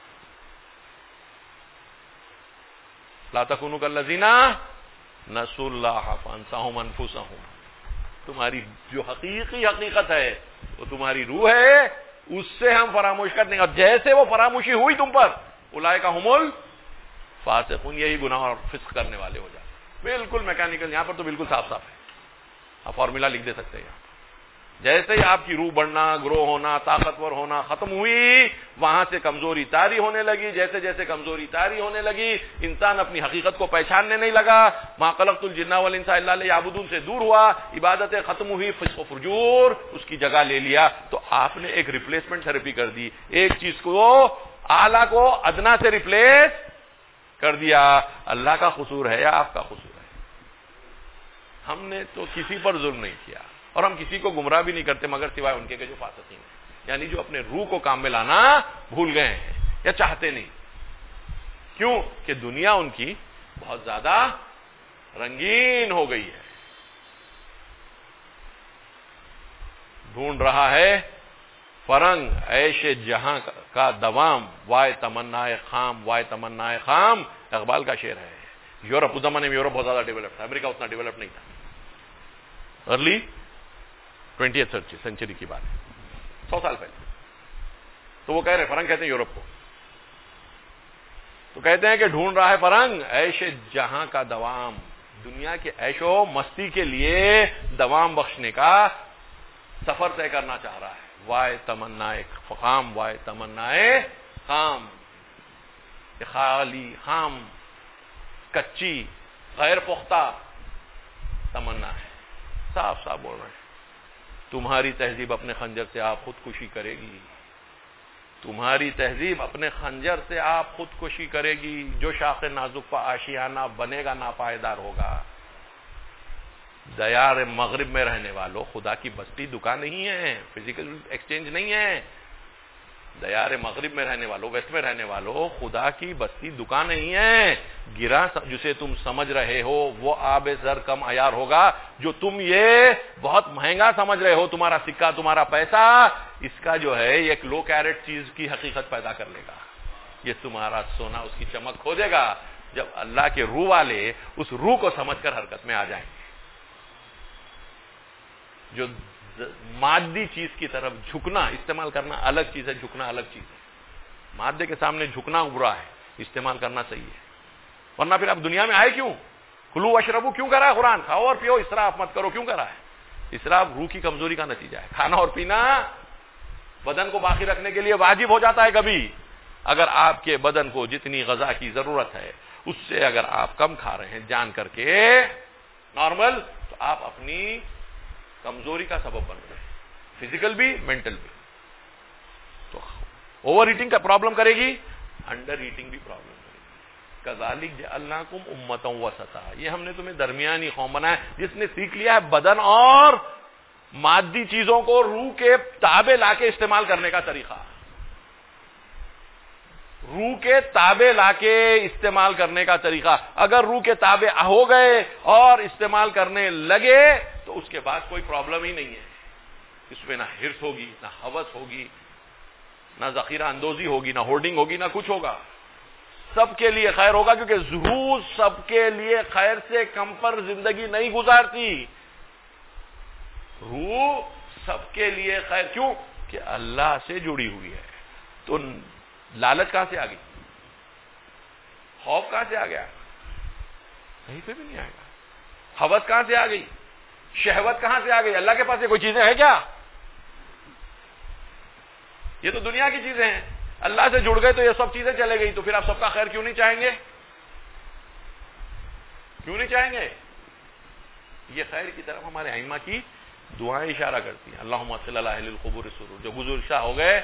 لا تکونوا کالذین نسوا اللہ فانساہم انفسہم. تمہاری جو حقیقی حقیقت ہے وہ تمہاری روح ہے, اس سے ہم فراموش کر دیں گے. اور جیسے وہ فراموشی ہوئی تم پر, اولئک هم الفاسقون, یہی گناہ اور فسق کرنے والے ہو جاتے. بالکل میکینیکل, یہاں پر تو بالکل صاف صاف ہے, آپ فارمولا لکھ دے سکتے ہیں یہاں. جیسے ہی آپ کی روح بڑھنا, گرو ہونا, طاقتور ہونا ختم ہوئی, وہاں سے کمزوری طاری ہونے لگی. جیسے جیسے کمزوری طاری ہونے لگی, انسان اپنی حقیقت کو پہچاننے نہیں لگا. ما خلقت الجن والانس الا لیعبدون سے دور ہوا, عبادتیں ختم ہوئی, فسق و فجور اس کی جگہ لے لیا. تو آپ نے ایک ریپلیسمنٹ تھراپی کر دی, ایک چیز کو اعلیٰ کو ادنا سے ریپلیس کر دیا. اللہ کا قصور ہے یا آپ کا قصور ہے؟ ہم نے تو کسی پر ظلم نہیں کیا اور ہم کسی کو گمراہ بھی نہیں کرتے مگر سوائے ان کے کہ جو فاسقین ہیں، یعنی جو اپنے روح کو کام میں لانا بھول گئے ہیں یا چاہتے نہیں. کیوں کہ دنیا ان کی بہت زیادہ رنگین ہو گئی ہے. ڈھونڈ رہا ہے فرنگ عیش جہاں کا دوام، وائے تمنا خام، وائے تمنا خام اقبال کا شعر ہے. یورپ اس زمانے میں یورپ بہت زیادہ ڈیولپ تھا، امریکہ اتنا ڈیولپ نہیں تھا. ارلی ٹوینٹی سینچری کی بات ہے، سو سال پہلے. تو وہ کہہ رہے فرنگ کہتے ہیں یورپ کو، تو کہتے ہیں کہ ڈھونڈ رہا ہے فرنگ عیش جہاں کا دوام، دنیا کے عیش و مستی کے لیے دوام بخشنے کا سفر طے کرنا چاہ رہا ہے. وائے تمنا خام، وائے تمنا خام، خالی خام کچی غیر پختہ تمنا ہے. صاف صاف بول رہے ہیں تمہاری تہذیب اپنے خنجر سے آپ خودکشی کرے گی، تمہاری تہذیب اپنے خنجر سے آپ خودکشی کرے گی. جو شاخ نازک پا آشیانہ بنے گا ناپائیدار ہوگا. دیار مغرب میں رہنے والوں خدا کی بستی دکان نہیں ہے، فزیکل ایکسچینج نہیں ہے. دیار مغرب میں رہنے والوں، ویسٹ میں رہنے والوں خدا کی بستی دکان نہیں ہے. گرا جسے تم سمجھ رہے ہو وہ آب زر کم عیار ہوگا، جو تم یہ بہت مہنگا سمجھ رہے ہو تمہارا سکہ تمہارا پیسہ، اس کا جو ہے ایک لو کیرٹ چیز کی حقیقت پیدا کر لے گا. یہ تمہارا سونا اس کی چمک کھو دے گا جب اللہ کے روح والے اس روح کو سمجھ کر حرکت میں آ جائیں گے. جو مادی چیز کی طرف جھکنا استعمال کرنا الگ چیز ہے، جھکنا الگ چیز ہے. مادے کے سامنے جھکنا برا ہے، استعمال کرنا صحیح ہے. ورنہ پھر اب دنیا میں آئے کیوں؟ کلو واشربو کیوں کرا ہے قرآن؟ کھاؤ اور پیو، اسراف مت کرو کیوں کرا ہے؟ اسراف روح کی کمزوری کا نتیجہ ہے. کھانا اور پینا بدن کو باقی رکھنے کے لیے واجب ہو جاتا ہے کبھی. اگر آپ کے بدن کو جتنی غذا کی ضرورت ہے اس سے اگر آپ کم کھا رہے ہیں جان کر کے نارمل، تو آپ اپنی کمزوری کا سبب بن رہے ہیں، فزیکل بھی مینٹل بھی. تو اوور ایٹنگ کا پرابلم کرے گی، انڈر ایٹنگ بھی پرابلم کرے گی. کذالک جعلناکم امۃ وسطا، یہ ہم نے تمہیں درمیانی قوم بنایا جس نے سیکھ لیا ہے بدن اور مادی چیزوں کو روح کے تابع لا کے استعمال کرنے کا طریقہ. روح کے تابع لا کے استعمال کرنے کا طریقہ. اگر روح کے تابع ہو گئے اور استعمال کرنے لگے تو اس کے بعد کوئی پرابلم ہی نہیں ہے. اس میں نہ ہرس ہوگی، نہ ہوس ہوگی، نہ ذخیرہ اندوزی ہوگی، نہ ہورڈنگ ہوگی، نہ کچھ ہوگا. سب کے لیے خیر ہوگا، کیونکہ روح سب کے لیے خیر سے کم پر زندگی نہیں گزارتی. روح سب کے لیے خیر، کیوں کہ اللہ سے جڑی ہوئی ہے. تو لالچ کہاں سے آ گئی؟ خوف کہاں سے آ گیا؟ کہیں پہ بھی نہیں آئے گا. ہوس کہاں سے آ گئی؟ شہوت کہاں سے آ گئی؟ اللہ کے پاس یہ کوئی چیزیں ہیں کیا؟ یہ تو دنیا کی چیزیں ہیں. اللہ سے جڑ گئے تو یہ سب چیزیں چلے گئی، تو پھر آپ سب کا خیر کیوں نہیں چاہیں گے؟ کیوں نہیں چاہیں گے؟ یہ خیر کی طرف ہمارے ائمہ کی دعائیں اشارہ کرتی ہیں. اللہم صلی اللہ علیہ القبور سرور، جو حضور شاہ ہو گئے،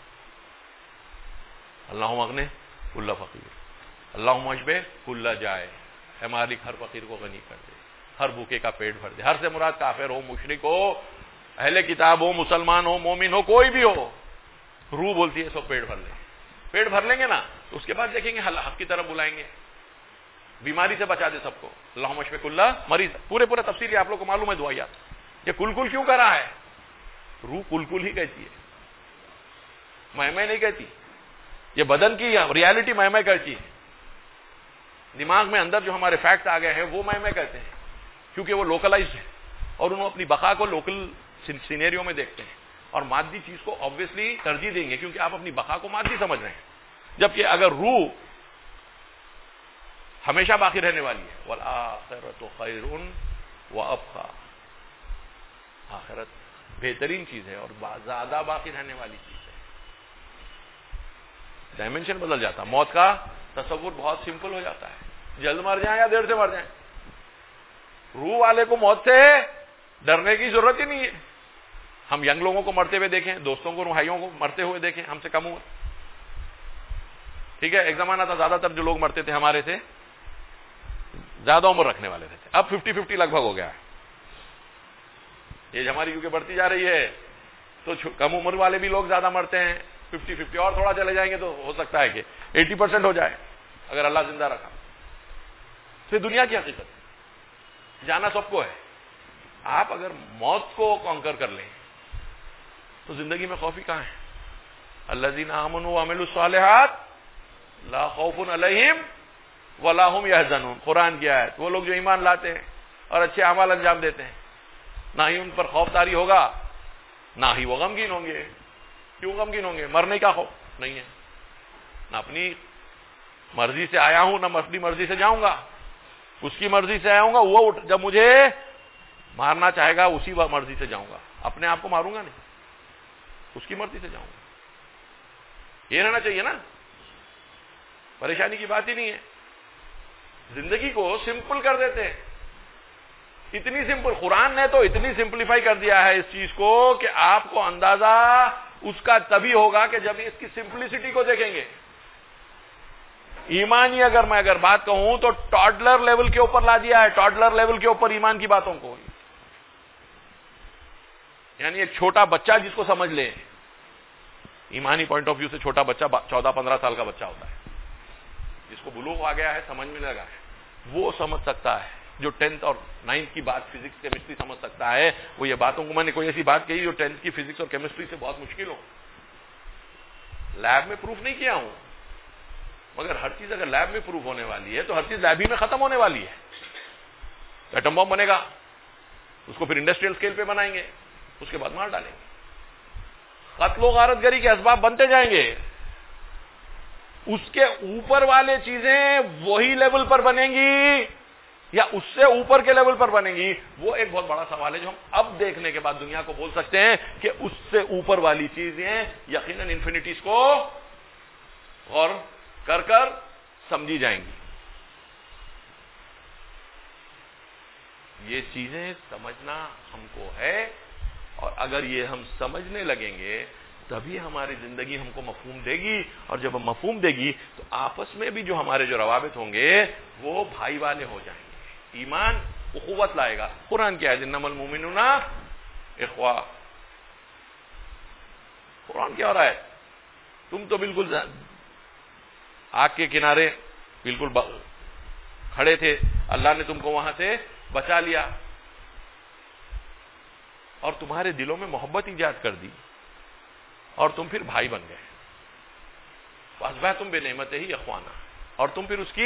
اللہم اغنِ کل فقیر، اللہم اشبع کل جائے، اے مالک ہر فقیر کو غنی کر دے، ہر بھوکے کا پیٹ بھر دے. ہر سے مراد کافر ہو، مشرک ہو، اہل کتاب ہو، مسلمان ہو، مومن ہو، کوئی بھی ہو. روح بولتی ہے سب پیٹ بھر لیں. پیٹ بھر لیں گے نا تو اس کے بعد دیکھیں گے حق کی طرف بلائیں گے. بیماری سے بچا دے سب کو. اللہم اشفِ کل مریض، پورے پورے تفصیل آپ لوگ کو معلوم ہے دعائیات. یہ کل کل کیوں کرا ہے؟ روح کل کل ہی کہتی ہے، میں میں نہیں کہتی. یہ بدن کی ریالٹی میں میں کہتی ہے. دماغ میں اندر جو ہمارے فیکٹ آ گئے ہیں وہ میں میں کہتے ہیں، کیونکہ وہ لوکلائزڈ ہے اور انہوں اپنی بقا کو لوکل سینیریو میں دیکھتے ہیں، اور مادی چیز کو آبویسلی ترجیح دیں گے کیونکہ آپ اپنی بقا کو مادی سمجھ رہے ہیں. جبکہ اگر روح ہمیشہ باقی رہنے والی ہے، والآخرۃ خیر وابقیٰ، آخرت بہترین چیز ہے اور زیادہ باقی رہنے والی چیز ہے. ڈائمینشن بدل جاتا. موت کا تصور بہت سمپل ہو جاتا ہے، جلد مر جائیں یا دیر سے مر جائیں. روح والے کو موت سے ڈرنے کی ضرورت ہی نہیں ہے. ہم ینگ لوگوں کو مرتے ہوئے دیکھیں، دوستوں کو، بھائیوں کو مرتے ہوئے دیکھیں، ہم سے کم عمر. ٹھیک ہے، ایک زمانہ تھا زیادہ تر جو لوگ مرتے تھے ہمارے سے زیادہ عمر رکھنے والے تھے. اب ففٹی ففٹی لگ بھگ ہو گیا ہے. ایج ہماری کیونکہ بڑھتی جا رہی ہے تو کم عمر والے بھی لوگ زیادہ مرتے ہیں. ففٹی ففٹی اور تھوڑا چلے جائیں گے تو ہو سکتا ہے کہ ایٹی پرسینٹ ہو جائے اگر اللہ زندہ رکھا. پھر دنیا کی حقیقت جانا سب کو ہے. آپ اگر موت کو کانکر کر لیں تو زندگی میں خوف ہی کہاں ہے؟ الذین آمنوا وعملوا الصالحات لا خوف علیہم ولا هم یحزنون. قرآن کی آیت. وہ لوگ جو ایمان لاتے ہیں اور اچھے اعمال انجام دیتے ہیں نہ ہی ان پر خوف طاری ہوگا نہ ہی وہ غمگین ہوں گے. کیوں غمگین ہوں گے؟ مرنے کا خوف نہیں ہے. نہ اپنی مرضی سے آیا ہوں نہ اپنی مرضی سے جاؤں گا. اس کی مرضی سے آیا ہوں گا, وہ جب مجھے مارنا چاہے گا اسی مرضی سے جاؤں گا. اپنے آپ کو ماروں گا نہیں, اس کی مرضی سے جاؤں گا. یہ رہنا چاہیے نا. پریشانی کی بات ہی نہیں ہے. زندگی کو سمپل کر دیتے ہیں. اتنی سمپل. قرآن نے تو اتنی سمپلیفائی کر دیا ہے اس چیز کو کہ آپ کو اندازہ اس کا تبھی ہوگا کہ جب اس کی سمپلسٹی کو دیکھیں گے. ایمانی اگر میں اگر بات کہوں تو ٹاڈلر لیول کے اوپر لا دیا ہے. ٹاڈلر لیول کے اوپر ایمان کی باتوں کو, یعنی ایک چھوٹا بچہ جس کو سمجھ لے. ایمانی پوائنٹ آف ویو سے چھوٹا بچہ چودہ پندرہ سال کا بچہ ہوتا ہے جس کو بلوغ آ گیا ہے, سمجھ میں لگا ہے, وہ سمجھ سکتا ہے. جو ٹینتھ اور نائنتھ کی بات فزکس کیمسٹری سمجھ سکتا ہے وہ یہ باتوں کو, میں نے کوئی ایسی بات کہی جو ٹینتھ کی فزکس اور کیمسٹری سے بہت مشکل ہو. لیب میں پروف نہیں کیا ہوں, مگر ہر چیز اگر لیب میں پروف ہونے والی ہے تو ہر چیز لیب ہی میں ختم ہونے والی ہے. ایٹم بم بنے گا, اس کو پھر انڈسٹریل اسکیل پہ بنائیں گے, اس کے بعد مار ڈالیں گے. قتل و غارت گری کے اسباب بنتے جائیں گے. اس کے اوپر والے چیزیں وہی لیول پر بنیں گی یا اس سے اوپر کے لیول پر بنیں گی, وہ ایک بہت بڑا سوال ہے جو ہم اب دیکھنے کے بعد دنیا کو بول سکتے ہیں کہ اس سے اوپر والی چیزیں یقیناً انفینٹیز کو غور کر کر سمجھی جائیں گی. یہ چیزیں سمجھنا ہم کو ہے, اور اگر یہ ہم سمجھنے لگیں گے تبھی ہماری زندگی ہم کو مفہوم دے گی, اور جب ہم مفہوم دے گی تو آپس میں بھی جو ہمارے جو روابط ہوں گے وہ بھائی والے ہو جائیں گے. ایمان اخوت لائے گا. قرآن کیا ہے؟ انما المؤمنون اخوہ. قرآن کیا ہو رہا ہے؟ تم تو بالکل آگ کے کنارے بالکل کھڑے تھے, اللہ نے تم کو وہاں سے بچا لیا اور تمہارے دلوں میں محبت ایجاد کر دی اور تم پھر بھائی بن گئے. فاصبحتم بنعمتہ اخوانا, اور تم پھر اس کی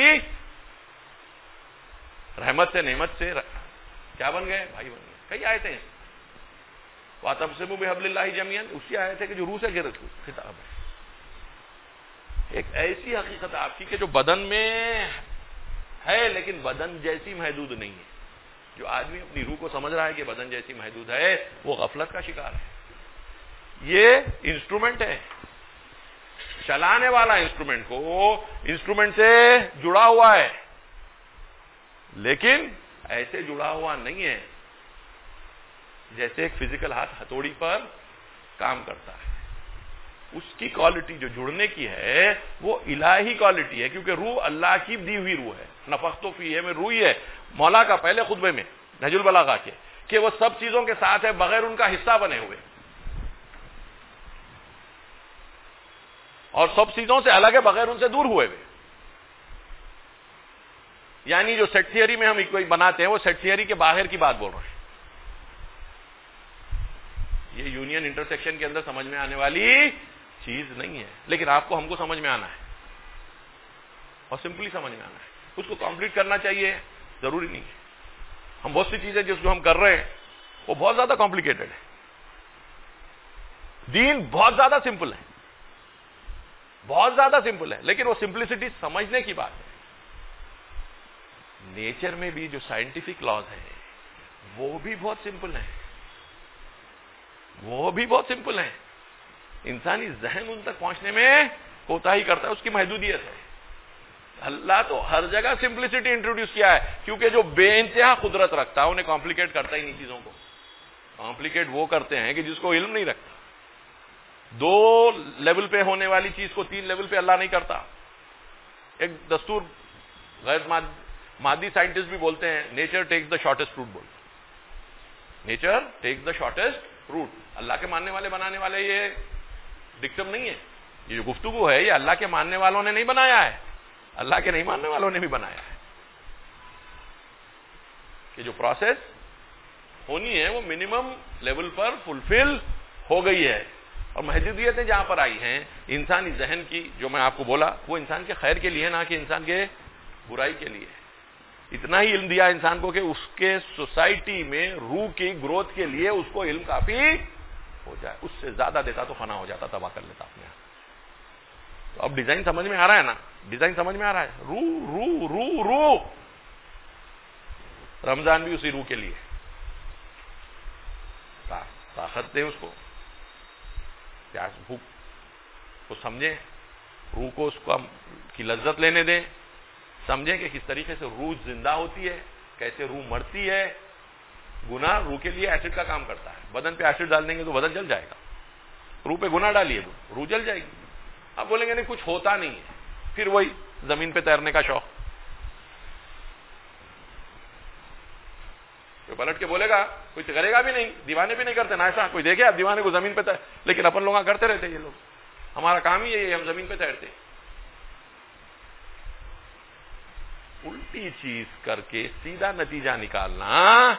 رحمت سے نعمت سے کیا بن گئے؟ بھائی بن گئے. کئی آیتیں ہیں. واعتصموا بحبل اللہ جميعا, اسی آیت ہے کہ جو روح سے خطاب ہے. ایک ایسی حقیقت آپ کی کہ جو بدن میں ہے لیکن بدن جیسی محدود نہیں ہے. جو آدمی اپنی روح کو سمجھ رہا ہے کہ بدن جیسی محدود ہے وہ غفلت کا شکار ہے. یہ انسٹرومنٹ ہے, چلانے والا انسٹرومنٹ کو انسٹرومنٹ سے جڑا ہوا ہے, لیکن ایسے جڑا ہوا نہیں ہے جیسے ایک فزیکل ہاتھ ہتھوڑی پر کام کرتا ہے. اس کی کوالٹی جو جڑنے کی ہے وہ الہی کوالٹی ہے, کیونکہ روح اللہ کی دی ہوئی روح ہے. نفخت فیہ میں روح ہی ہے. مولا کا پہلے خطبے میں نہج البلاغہ کے کہ وہ سب چیزوں کے ساتھ ہے بغیر ان کا حصہ بنے ہوئے, اور سب چیزوں سے الگ ہے بغیر ان سے دور ہوئے ہوئے. یعنی جو سیٹ تھیوری میں ہم کوئی بناتے ہیں وہ سیٹ تھیوری کے باہر کی بات بول رہے ہیں. یہ یونین انٹرسیکشن کے اندر سمجھ میں آنے والی چیز نہیں ہے, لیکن آپ کو ہم کو سمجھ میں آنا ہے اور سمپلی سمجھ میں آنا ہے. اس کو کمپلیٹ کرنا چاہیے, ضروری نہیں ہے. ہم بہت سی چیزیں جس کو ہم کر رہے ہیں وہ بہت زیادہ کمپلیکیٹڈ ہے. دین بہت زیادہ سمپل ہے, بہت زیادہ سمپل ہے, لیکن وہ سمپلسٹی سمجھنے کی بات ہے. نیچر میں بھی جو سائنٹیفک لاز ہیں وہ بھی بہت سمپل ہیں, وہ بھی بہت سمپل ہیں. انسانی ذہن ان تک پہنچنے میں کوتاہی کرتا ہے, اس کی محدودیت ہے. اللہ تو ہر جگہ سمپلسٹی انٹروڈیوس کیا ہے, کیونکہ جو بے انتہا قدرت رکھتا ہے انہیں کمپلیکیٹ کرتا ہی نہیں. چیزوں کو کمپلیکیٹ وہ کرتے ہیں کہ جس کو علم نہیں رکھتا. دو لیول پہ ہونے والی چیز کو تین لیول پہ اللہ نہیں کرتا. ایک دستور غیر مادی سائنٹسٹ بھی بولتے ہیں nature takes the shortest route. بولتے nature take the shortest route. اللہ کے ماننے والے بنانے والے یہ ڈکٹم نہیں ہے, یہ جو گفتگو ہے یہ اللہ کے ماننے والوں نے نہیں بنایا ہے, اللہ کے نہیں ماننے والوں نے بھی بنایا ہے کہ جو پروسیس ہونی ہے وہ منیمم لیول پر فلفل ہو گئی ہے. اور محدودیتیں جہاں پر آئی ہیں انسانی ذہن کی, جو میں آپ کو بولا, وہ انسان کے خیر کے لیے نہ کہ انسان کے برائی کے لیے. اتنا ہی علم دیا انسان کو کہ اس کے سوسائٹی میں روح کی گروتھ کے لیے اس کو علم کافی ہو جائے. اس سے زیادہ دیتا تو فنا ہو جاتا, تباہ کر لیتا اپنے آپ. تو اب ڈیزائن سمجھ میں آ رہا ہے نا, ڈیزائن سمجھ میں آ رہا ہے. روح روح روح روح رمضان بھی اسی روح کے لیے. طاقت دیں اس کو, پیاس بھوک کو سمجھیں, روح کو اس کو کی لذت لینے دیں, سمجھیں کہ کس طریقے سے روح زندہ ہوتی ہے, کیسے روح مرتی ہے. گناہ روح کے لیے ایسڈ کا کام کرتا ہے. بدن پہ ایسڈ ڈال دیں گے تو بدن جل جائے گا. روح پہ گناہ ڈالیے تو روح جل جائے گی. آپ بولیں گے نہیں کچھ ہوتا نہیں ہے, پھر وہی زمین پہ تیرنے کا شوق. کوئی پلٹ کے بولے گا, کوئی کرے گا بھی نہیں. دیوانے بھی نہیں کرتے نا ایسا, کوئی دیکھے آپ دیوانے کو زمین پہ تیر, لیکن اپن لوگ کرتے رہتے. یہ لوگ, ہمارا کام ہی ہے, ہم زمین پہ تیرتے. الٹی چیز کر کے سیدھا نتیجہ نکالنا,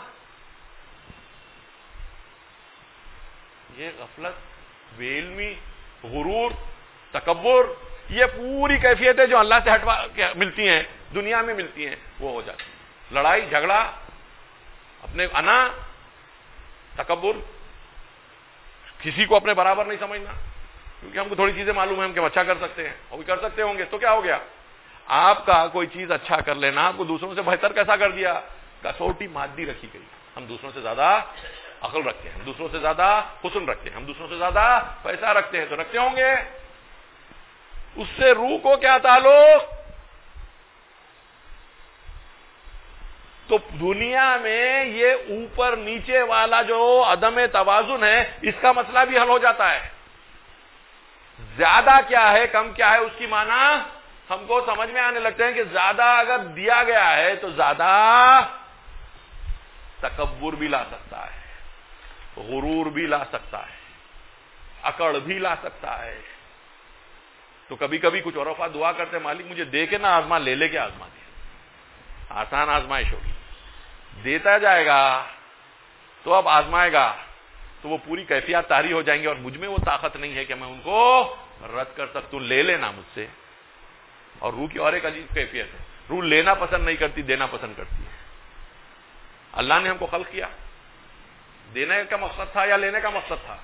یہ غفلت, بے علمی, غرور, تکبر, یہ پوری کیفیتیں جو اللہ سے ہٹوا ملتی ہیں, دنیا میں ملتی ہیں, وہ ہو جاتی. لڑائی جھگڑا, اپنے انا, تکبر, کسی کو اپنے برابر نہیں سمجھنا کیونکہ ہم کو تھوڑی چیزیں معلوم ہیں, ہم کہ اچھا کر سکتے ہیں, وہ بھی کر سکتے ہوں گے, تو کیا ہو گیا. آپ کا کوئی چیز اچھا کر لینا, آپ کو دوسروں سے بہتر کیسا کر دیا. کسوٹی مادی رکھی گئی. ہم دوسروں سے زیادہ عقل رکھتے ہیں, ہم دوسروں سے زیادہ حسن رکھتے ہیں, ہم دوسروں سے زیادہ پیسہ رکھتے ہیں, تو رکھتے ہوں گے. اس سے روح کو کیا تعلق. تو دنیا میں یہ اوپر نیچے والا جو عدم توازن ہے, اس کا مسئلہ بھی حل ہو جاتا ہے. زیادہ کیا ہے کم کیا ہے اس کی معنی ہم کو سمجھ میں آنے لگتے ہیں کہ زیادہ اگر دیا گیا ہے تو زیادہ تکبر بھی لا سکتا ہے, غرور بھی لا سکتا ہے, اکڑ بھی لا سکتا ہے. تو کبھی کبھی کچھ عرفا دعا کرتے, مالک مجھے دے کے نہ آزما, لے لے کے آزما دے. آسان آزمائش ہوگی, دیتا جائے گا تو اب آزمائے گا تو وہ پوری کیفیات طاری ہو جائیں گے, اور مجھ میں وہ طاقت نہیں ہے کہ میں ان کو رد کر سکتا ہوں. لے لینا مجھ سے. اور روح کی اور ایک عجیب کیفیت ہے, روح لینا پسند نہیں کرتی, دینا پسند کرتی ہے. اللہ نے ہم کو خلق کیا, دینے کا مقصد تھا یا لینے کا مقصد تھا.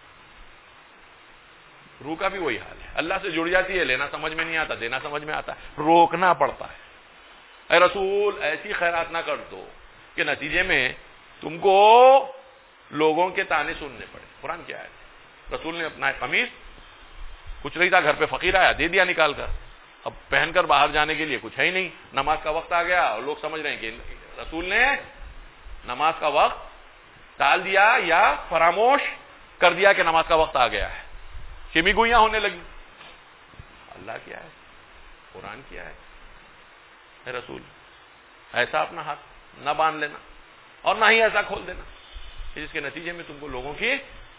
روح کا بھی وہی حال ہے, اللہ سے جڑ جاتی ہے, لینا سمجھ میں نہیں آتا, دینا سمجھ میں آتا ہے, روکنا پڑتا ہے. اے رسول ایسی خیرات نہ کر دو کہ نتیجے میں تم کو لوگوں کے تانے سننے پڑے. قرآن کیا ہے, رسول نے اپنا قمیص, کچھ نہیں تھا, گھر پہ فقیر آیا, دے دیا نکال کر. اب پہن کر باہر جانے کے لیے کچھ ہے ہی نہیں, نماز کا وقت آ گیا اور لوگ سمجھ رہے ہیں کہ رسول نے نماز کا وقت ٹال دیا یا فراموش کر دیا کہ نماز کا وقت آ گیا ہے. شمی گوئیاں ہونے لگی. اللہ کیا ہے, قرآن کیا ہے, اے رسول ایسا اپنا ہاتھ نہ باندھ لینا اور نہ ہی ایسا کھول دینا جس کے نتیجے میں تم کو لوگوں کی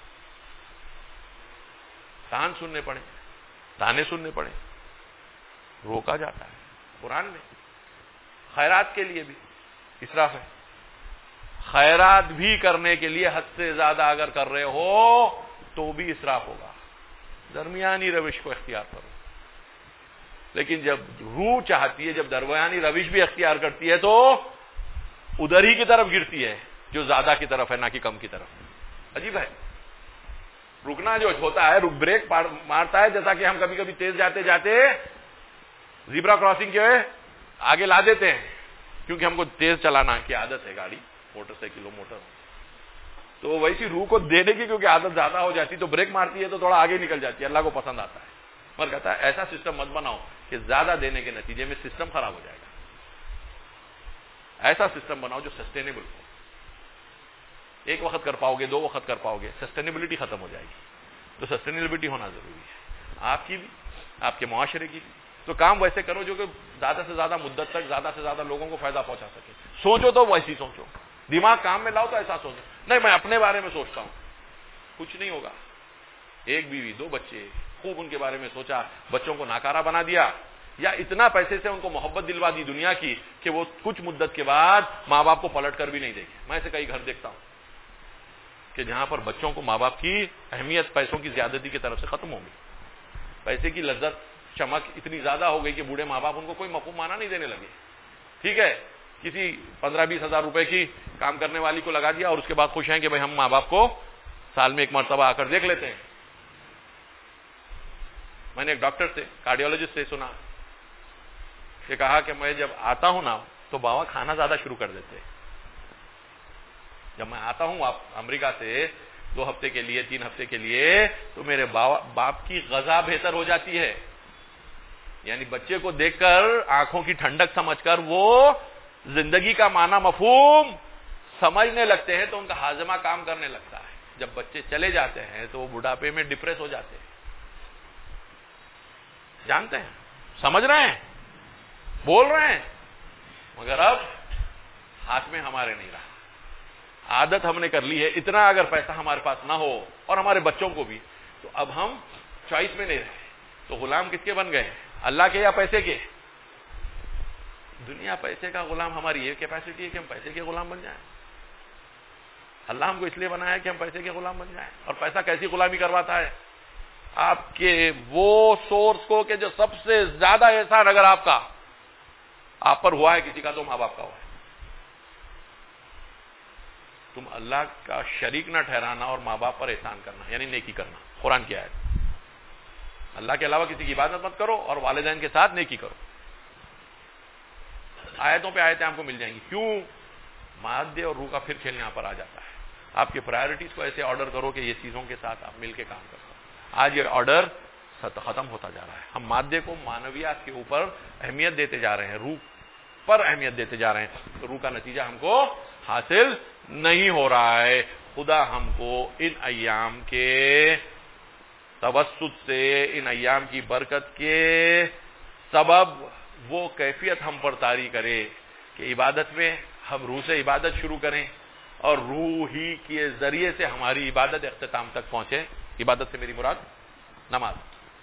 تان سننے پڑے, تانے سننے پڑے. روکا جاتا ہے قرآن میں. خیرات کے لیے بھی اسراف ہے. خیرات بھی کرنے کے لیے حد سے زیادہ اگر کر رہے ہو تو بھی اسراف ہوگا. درمیانی روش کو اختیار کرو. لیکن جب روح چاہتی ہے, جب درمیانی روش بھی اختیار کرتی ہے تو ادھر ہی کی طرف گرتی ہے جو زیادہ کی طرف ہے, نہ کہ کم کی طرف. عجیب ہے. رکنا جو ہوتا ہے, رک بریک مارتا ہے, جیسا کہ ہم کبھی کبھی تیز جاتے جاتے زیبرا کراسنگ کے آگے لا دیتے ہیں کیونکہ ہم کو تیز چلانا کی عادت ہے, گاڑی موٹر سائیکل موٹر. تو ویسی روح کو دینے کی کیونکہ عادت زیادہ ہو جاتی تو بریک مارتی ہے تو تھوڑا آگے نکل جاتی ہے. اللہ کو پسند آتا ہے, پر کہتا ہے ایسا سسٹم مت بناؤ کہ زیادہ دینے کے نتیجے میں سسٹم خراب ہو جائے گا. ایسا سسٹم بناؤ جو سسٹینیبل ہو. ایک وقت کر پاؤ گے, دو وقت کر پاؤ گے, سسٹینیبلٹی ختم ہو جائے گی. تو سسٹینیبلٹی ہونا ضروری ہے, آپ کی بھی, آپ کے معاشرے کی بھی. تو کام ویسے کرو جو کہ زیادہ سے زیادہ مدت تک زیادہ سے زیادہ لوگوں کو فائدہ پہنچا سکے. سوچو تو ویسی سوچو, دماغ کام میں لاؤ تو ایسا سوچو. نہیں میں اپنے بارے میں سوچتا ہوں, کچھ نہیں ہوگا. ایک بیوی دو بچے, خوب ان کے بارے میں سوچا, بچوں کو ناکارہ بنا دیا, یا اتنا پیسے سے ان کو محبت دلوا دی دنیا کی کہ وہ کچھ مدت کے بعد ماں باپ کو پلٹ کر بھی نہیں دیکھے. میں ایسے کئی گھر دیکھتا ہوں کہ جہاں پر بچوں کو ماں باپ کی اہمیت پیسوں کی زیادتی کی طرف سے ختم ہو گئی. پیسے کی لذت چمک اتنی زیادہ ہو گئی کہ بوڑھے ماں باپ ان کو کوئی مفہوم معنی نہیں دینے لگے. ٹھیک ہے, کسی پندرہ بیس ہزار روپے کی کام کرنے والی کو لگا دیا اور اس کے بعد خوش ہیں کہ بھائی ہم ماں باپ کو سال میں ایک مرتبہ آ کر دیکھ لیتے ہیں. میں نے ایک ڈاکٹر سے, کارڈیولوجسٹ سے سنا کہ کہا کہ میں جب آتا ہوں نا تو بابا کھانا زیادہ شروع کر دیتے. جب میں آتا ہوں امریکہ سے دو ہفتے کے لیے تین ہفتے کے لیے تو میرے باپ کی غذا بہتر ہو جاتی ہے. یعنی بچے کو دیکھ کر آنکھوں کی ٹھنڈک سمجھ کر وہ زندگی کا معنی مفہوم سمجھنے لگتے ہیں تو ان کا ہاضمہ کام کرنے لگتا ہے. جب بچے چلے جاتے ہیں تو وہ بڑھاپے میں ڈپریس ہو جاتے ہیں. جانتے ہیں, سمجھ رہے ہیں, بول رہے ہیں, مگر اب ہاتھ میں ہمارے نہیں رہا. عادت ہم نے کر لی ہے. اتنا اگر پیسہ ہمارے پاس نہ ہو اور ہمارے بچوں کو بھی, تو اب ہم چوائس میں نہیں رہے. تو غلام کس کے بن گئے, اللہ کے یا پیسے کے؟ دنیا پیسے کا غلام. ہماری یہ کیپیسٹی ہے کہ ہم پیسے کے غلام بن جائیں. اللہ ہم کو اس لیے بنایا کہ ہم پیسے کے غلام بن جائیں. اور پیسہ کیسی غلامی کرواتا ہے آپ کے وہ سورس کو کہ جو سب سے زیادہ احسان اگر آپ کا آپ پر ہوا ہے کسی کا تو ماں باپ کا ہوا ہے. تم اللہ کا شریک نہ ٹھہرانا اور ماں باپ پر احسان کرنا یعنی نیکی کرنا. قرآن کی آیت, اللہ کے علاوہ کسی کی عبادت مت کرو اور والدین کے ساتھ نیکی کرو. آیتوں پہ آیتیں آپ کو مل جائیں گی. کیوں؟ مادے اور روح کا پھر کھیل یہاں پر آ جاتا ہے. آپ کے پرائرٹیز کو ایسے آرڈر کرو کہ یہ چیزوں کے ساتھ آپ مل کے کام کرو. آج یہ آرڈر ختم ہوتا جا رہا ہے. ہم مادے کو معنویات کے اوپر اہمیت دیتے جا رہے ہیں, روح پر اہمیت دیتے جا رہے ہیں, تو روح کا نتیجہ ہم کو حاصل نہیں ہو رہا ہے. خدا ہم کو ان ایام کے توسط سے, ان ایام کی برکت کے سبب وہ کیفیت ہم پر طاری کرے کہ عبادت میں ہم روح سے عبادت شروع کریں اور روح ہی کے ذریعے سے ہماری عبادت اختتام تک پہنچے. عبادت سے میری مراد نماز,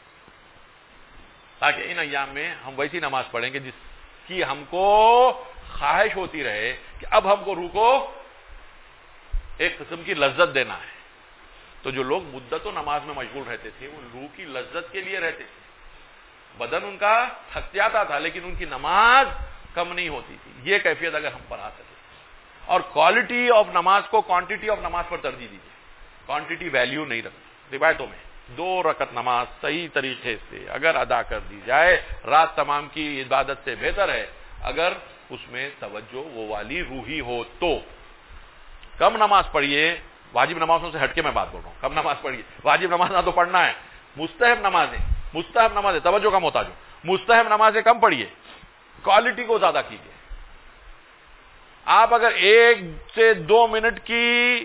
تاکہ ان ایام میں ہم ویسی نماز پڑھیں کہ جس کی ہم کو خواہش ہوتی رہے کہ اب ہم کو روح کو ایک قسم کی لذت دینا ہے. تو جو لوگ مدت و نماز میں مشغول رہتے تھے وہ روح کی لذت کے لیے رہتے تھے. بدن ان کا تھک جاتا تھا لیکن ان کی نماز کم نہیں ہوتی تھی. یہ کیفیت اگر ہم پر آ سکے, اور کوالٹی آف نماز کو کوانٹٹی آف نماز پر ترجیح دیجیے. کوانٹٹی ویلیو نہیں رکھتی. روایتوں میں دو رکعت نماز صحیح طریقے سے اگر ادا کر دی جائے رات تمام کی عبادت سے بہتر ہے اگر اس میں توجہ وہ والی روحی ہو. تو کم نماز پڑھیے, واجب نمازوں سے ہٹ کے میں بات بول رہا ہوں. کم نماز پڑھیے, واجب نماز نہ تو پڑھنا ہے, مستحب نمازیں مستحب نمازیں توجہ کم ہوتا جو مستحب نمازیں کم پڑھیے, کوالٹی کو زیادہ کیجیے. آپ اگر ایک سے دو منٹ کی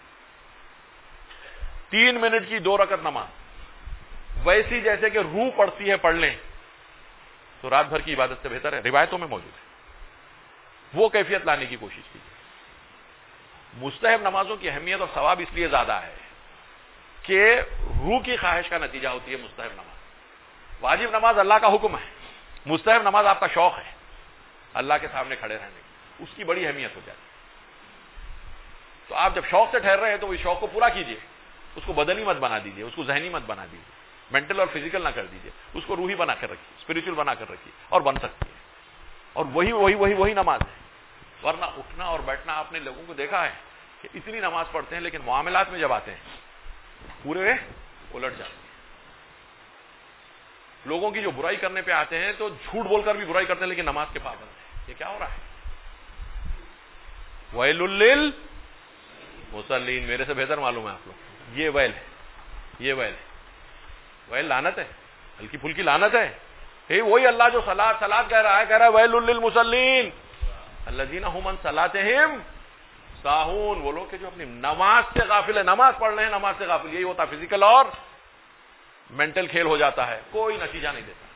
تین منٹ کی دو رکعت نماز ویسی جیسے کہ روح پڑتی ہے پڑھ لیں تو رات بھر کی عبادت سے بہتر ہے. روایتوں میں موجود ہے. وہ کیفیت لانے کی کوشش کیجیے. مستحب نمازوں کی اہمیت اور ثواب اس لیے زیادہ ہے کہ روح کی خواہش کا نتیجہ ہوتی ہے مستحب نماز. واجب نماز اللہ کا حکم ہے, مستحب نماز آپ کا شوق ہے اللہ کے سامنے کھڑے رہنے کی, اس کی بڑی اہمیت ہو جاتی ہے. تو آپ جب شوق سے ٹھہر رہے ہیں تو اس شوق کو پورا کیجیے. اس کو بدنی مت بنا دیجیے, اس کو ذہنی مت بنا دیجیے, مینٹل اور فزیکل نہ کر دیجیے, اس کو روحی بنا کر رکھیے, اسپرچل بنا کر رکھیے, اور بن سکتی ہے. اور وہی وہی وہی وہی نماز ہے. ورنہ اٹھنا اور بیٹھنا آپ نے لوگوں کو دیکھا ہے کہ اتنی نماز پڑھتے ہیں لیکن معاملات میں جب آتے ہیں پورے الٹ جاتے ہیں. لوگوں کی جو برائی کرنے پہ آتے ہیں تو جھوٹ بول کر بھی برائی کرتے ہیں لیکن نماز کے پابند ہیں. یہ کیا ہو رہا ہے؟ ویل للمصلین, میرے سے بہتر معلوم ہے آپ لوگ. یہ ویل ہے, یہ ویل ہے. ویل لعنت ہے, ہلکی پھلکی لعنت ہے. hey, وہی اللہ جو صلاۃ صلاۃ کہہ رہا ہے, کہہ رہا ہے ویل للمصلین الذین هم عن صلاتهم ساہون. وہ لوگ کہ جو اپنی نماز سے غافل ہے, نماز پڑھ رہے ہیں نماز سے غافل. یہی ہوتا فزیکل اور مینٹل کھیل ہو جاتا ہے, کوئی نتیجہ نہیں دیتا.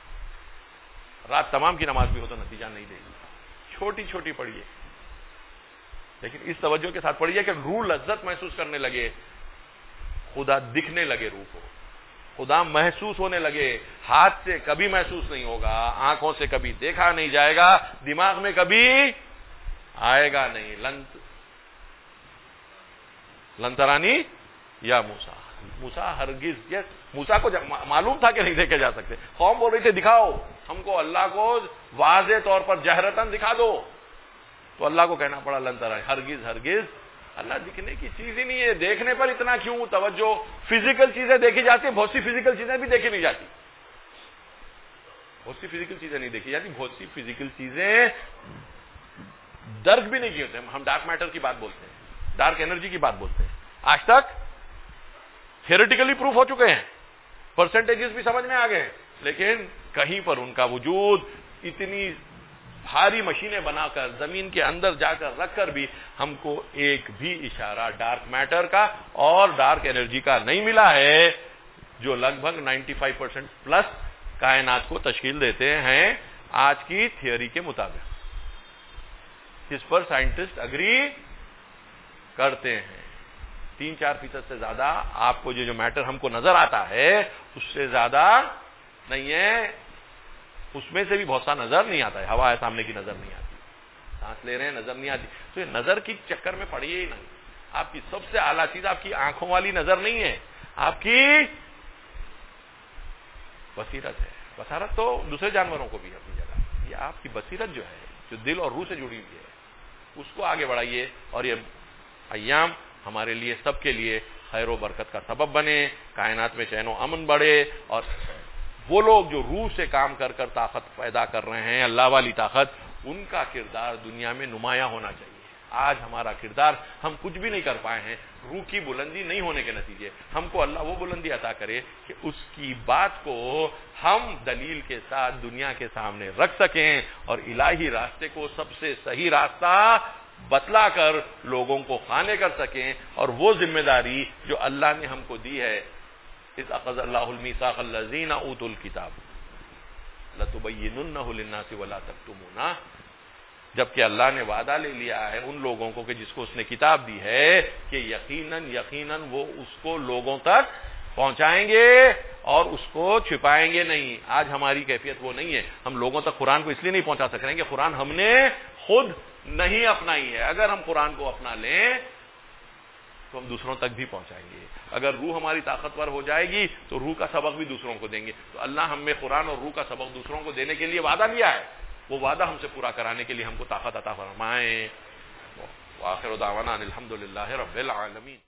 رات تمام کی نماز بھی ہو تو نتیجہ نہیں دے گی. چھوٹی چھوٹی پڑھیے. لیکن اس توجہ کے ساتھ پڑھیے کہ روح لذت محسوس کرنے لگے، خدا دکھنے لگے روح کو، خدا محسوس ہونے لگے، ہاتھ سے کبھی محسوس نہیں ہوگا، آنکھوں سے کبھی دیکھا نہیں جائے گا، دماغ میں کبھی آئے گا نہیں. لنت لنترانی یا موسیٰ، موسیٰ ہرگز، یس موسیٰ کو معلوم تھا کہ نہیں دیکھے جا سکتے. قوم بول رہی تھی دکھاؤ ہم کو اللہ کو واضح طور پر جہرتاً دکھا دو، تو اللہ کو کہنا پڑا لنترانی، ہرگز ہرگز اللہ دکھنے کی چیز ہی نہیں ہے. دیکھنے پر اتنا کیوں توجہ؟ فزیکل چیزیں دیکھی جاتی ہیں، بہت سی فزیکل چیزیں بھی دیکھی نہیں جاتی، بہت سی فزیکل چیزیں نہیں دیکھی جاتی، بہت سی فزیکل چیزیں درک بھی نہیں کی ہوتے. ہم ڈارک میٹر کی بات بولتے ہیں، ڈارک انرجی کی بات بولتے ہیں، آج تک تھیوریٹیکلی پروف ہو چکے ہیں، پرسنٹیجز بھی سمجھ میں آ گئے ہیں، لیکن کہیں پر ان کا وجود اتنی بھاری مشینیں بنا کر زمین کے اندر جا کر رکھ کر بھی ہم کو ایک بھی اشارہ ڈارک میٹر کا اور ڈارک انرجی کا نہیں ملا ہے، جو لگ بھگ نائنٹی فائیو پرسینٹ پلس کائنات کو تشکیل دیتے ہیں آج کی تھیوری کے مطابق، جس پر سائنٹسٹ اگری کرتے ہیں. تین چار فیصد سے زیادہ آپ کو جو جو میٹر ہم کو نظر آتا ہے اس سے زیادہ نہیں ہے، اس میں سے بھی بہت سا نظر نہیں آتا ہے. ہوا ہے سامنے کی نظر نہیں آتی، سانس لے رہے ہیں نظر نہیں آتی، تو یہ نظر کی چکر میں پڑیے ہی نہیں. آپ کی سب سے اعلیٰ چیز آپ کی آنکھوں والی نظر نہیں ہے، آپ کی بصیرت ہے. بصیرت تو دوسرے جانوروں کو بھی اپنی جگہ، یہ آپ کی بصیرت جو ہے جو دل اور روح سے جڑی ہوئی ہے، اس کو آگے بڑھائیے اور یہ ایام ہمارے لیے سب کے لیے خیر و برکت کا سبب بنے، کائنات میں چین و امن بڑھے، اور وہ لوگ جو روح سے کام کر کر طاقت پیدا کر رہے ہیں، اللہ والی طاقت، ان کا کردار دنیا میں نمایاں ہونا چاہیے. آج ہمارا کردار ہم کچھ بھی نہیں کر پائے ہیں، روح کی بلندی نہیں ہونے کے نتیجے. ہم کو اللہ وہ بلندی عطا کرے کہ اس کی بات کو ہم دلیل کے ساتھ دنیا کے سامنے رکھ سکیں اور الہی راستے کو سب سے صحیح راستہ بتلا کر لوگوں کو خانے کر سکیں. اور وہ ذمہ داری جو اللہ نے ہم کو دی ہے، اذ اخذ اللہ المیثاق الذین اوتوا الکتاب لتبیننہ للناس ولا تکتمونہ، جبکہ اللہ نے وعدہ لے لیا ہے ان لوگوں کو کہ جس کو اس نے کتاب دی ہے کہ یقیناً یقیناً وہ اس کو لوگوں تک پہنچائیں گے اور اس کو چھپائیں گے نہیں. آج ہماری کیفیت وہ نہیں ہے. ہم لوگوں تک قرآن کو اس لیے نہیں پہنچا سک رہے ہیں کہ قرآن ہم نے خود نہیں اپنائی ہے. اگر ہم قرآن کو اپنا لیں تو ہم دوسروں تک بھی پہنچائیں گے. اگر روح ہماری طاقتور ہو جائے گی تو روح کا سبق بھی دوسروں کو دیں گے. تو اللہ ہم میں قرآن اور روح کا سبق دوسروں کو دینے کے لیے وعدہ لیا ہے، وہ وعدہ ہم سے پورا کرانے کے لیے ہم کو طاقت عطا فرمائیں. وآخر دعوانا ان الحمد للہ رب العالمین.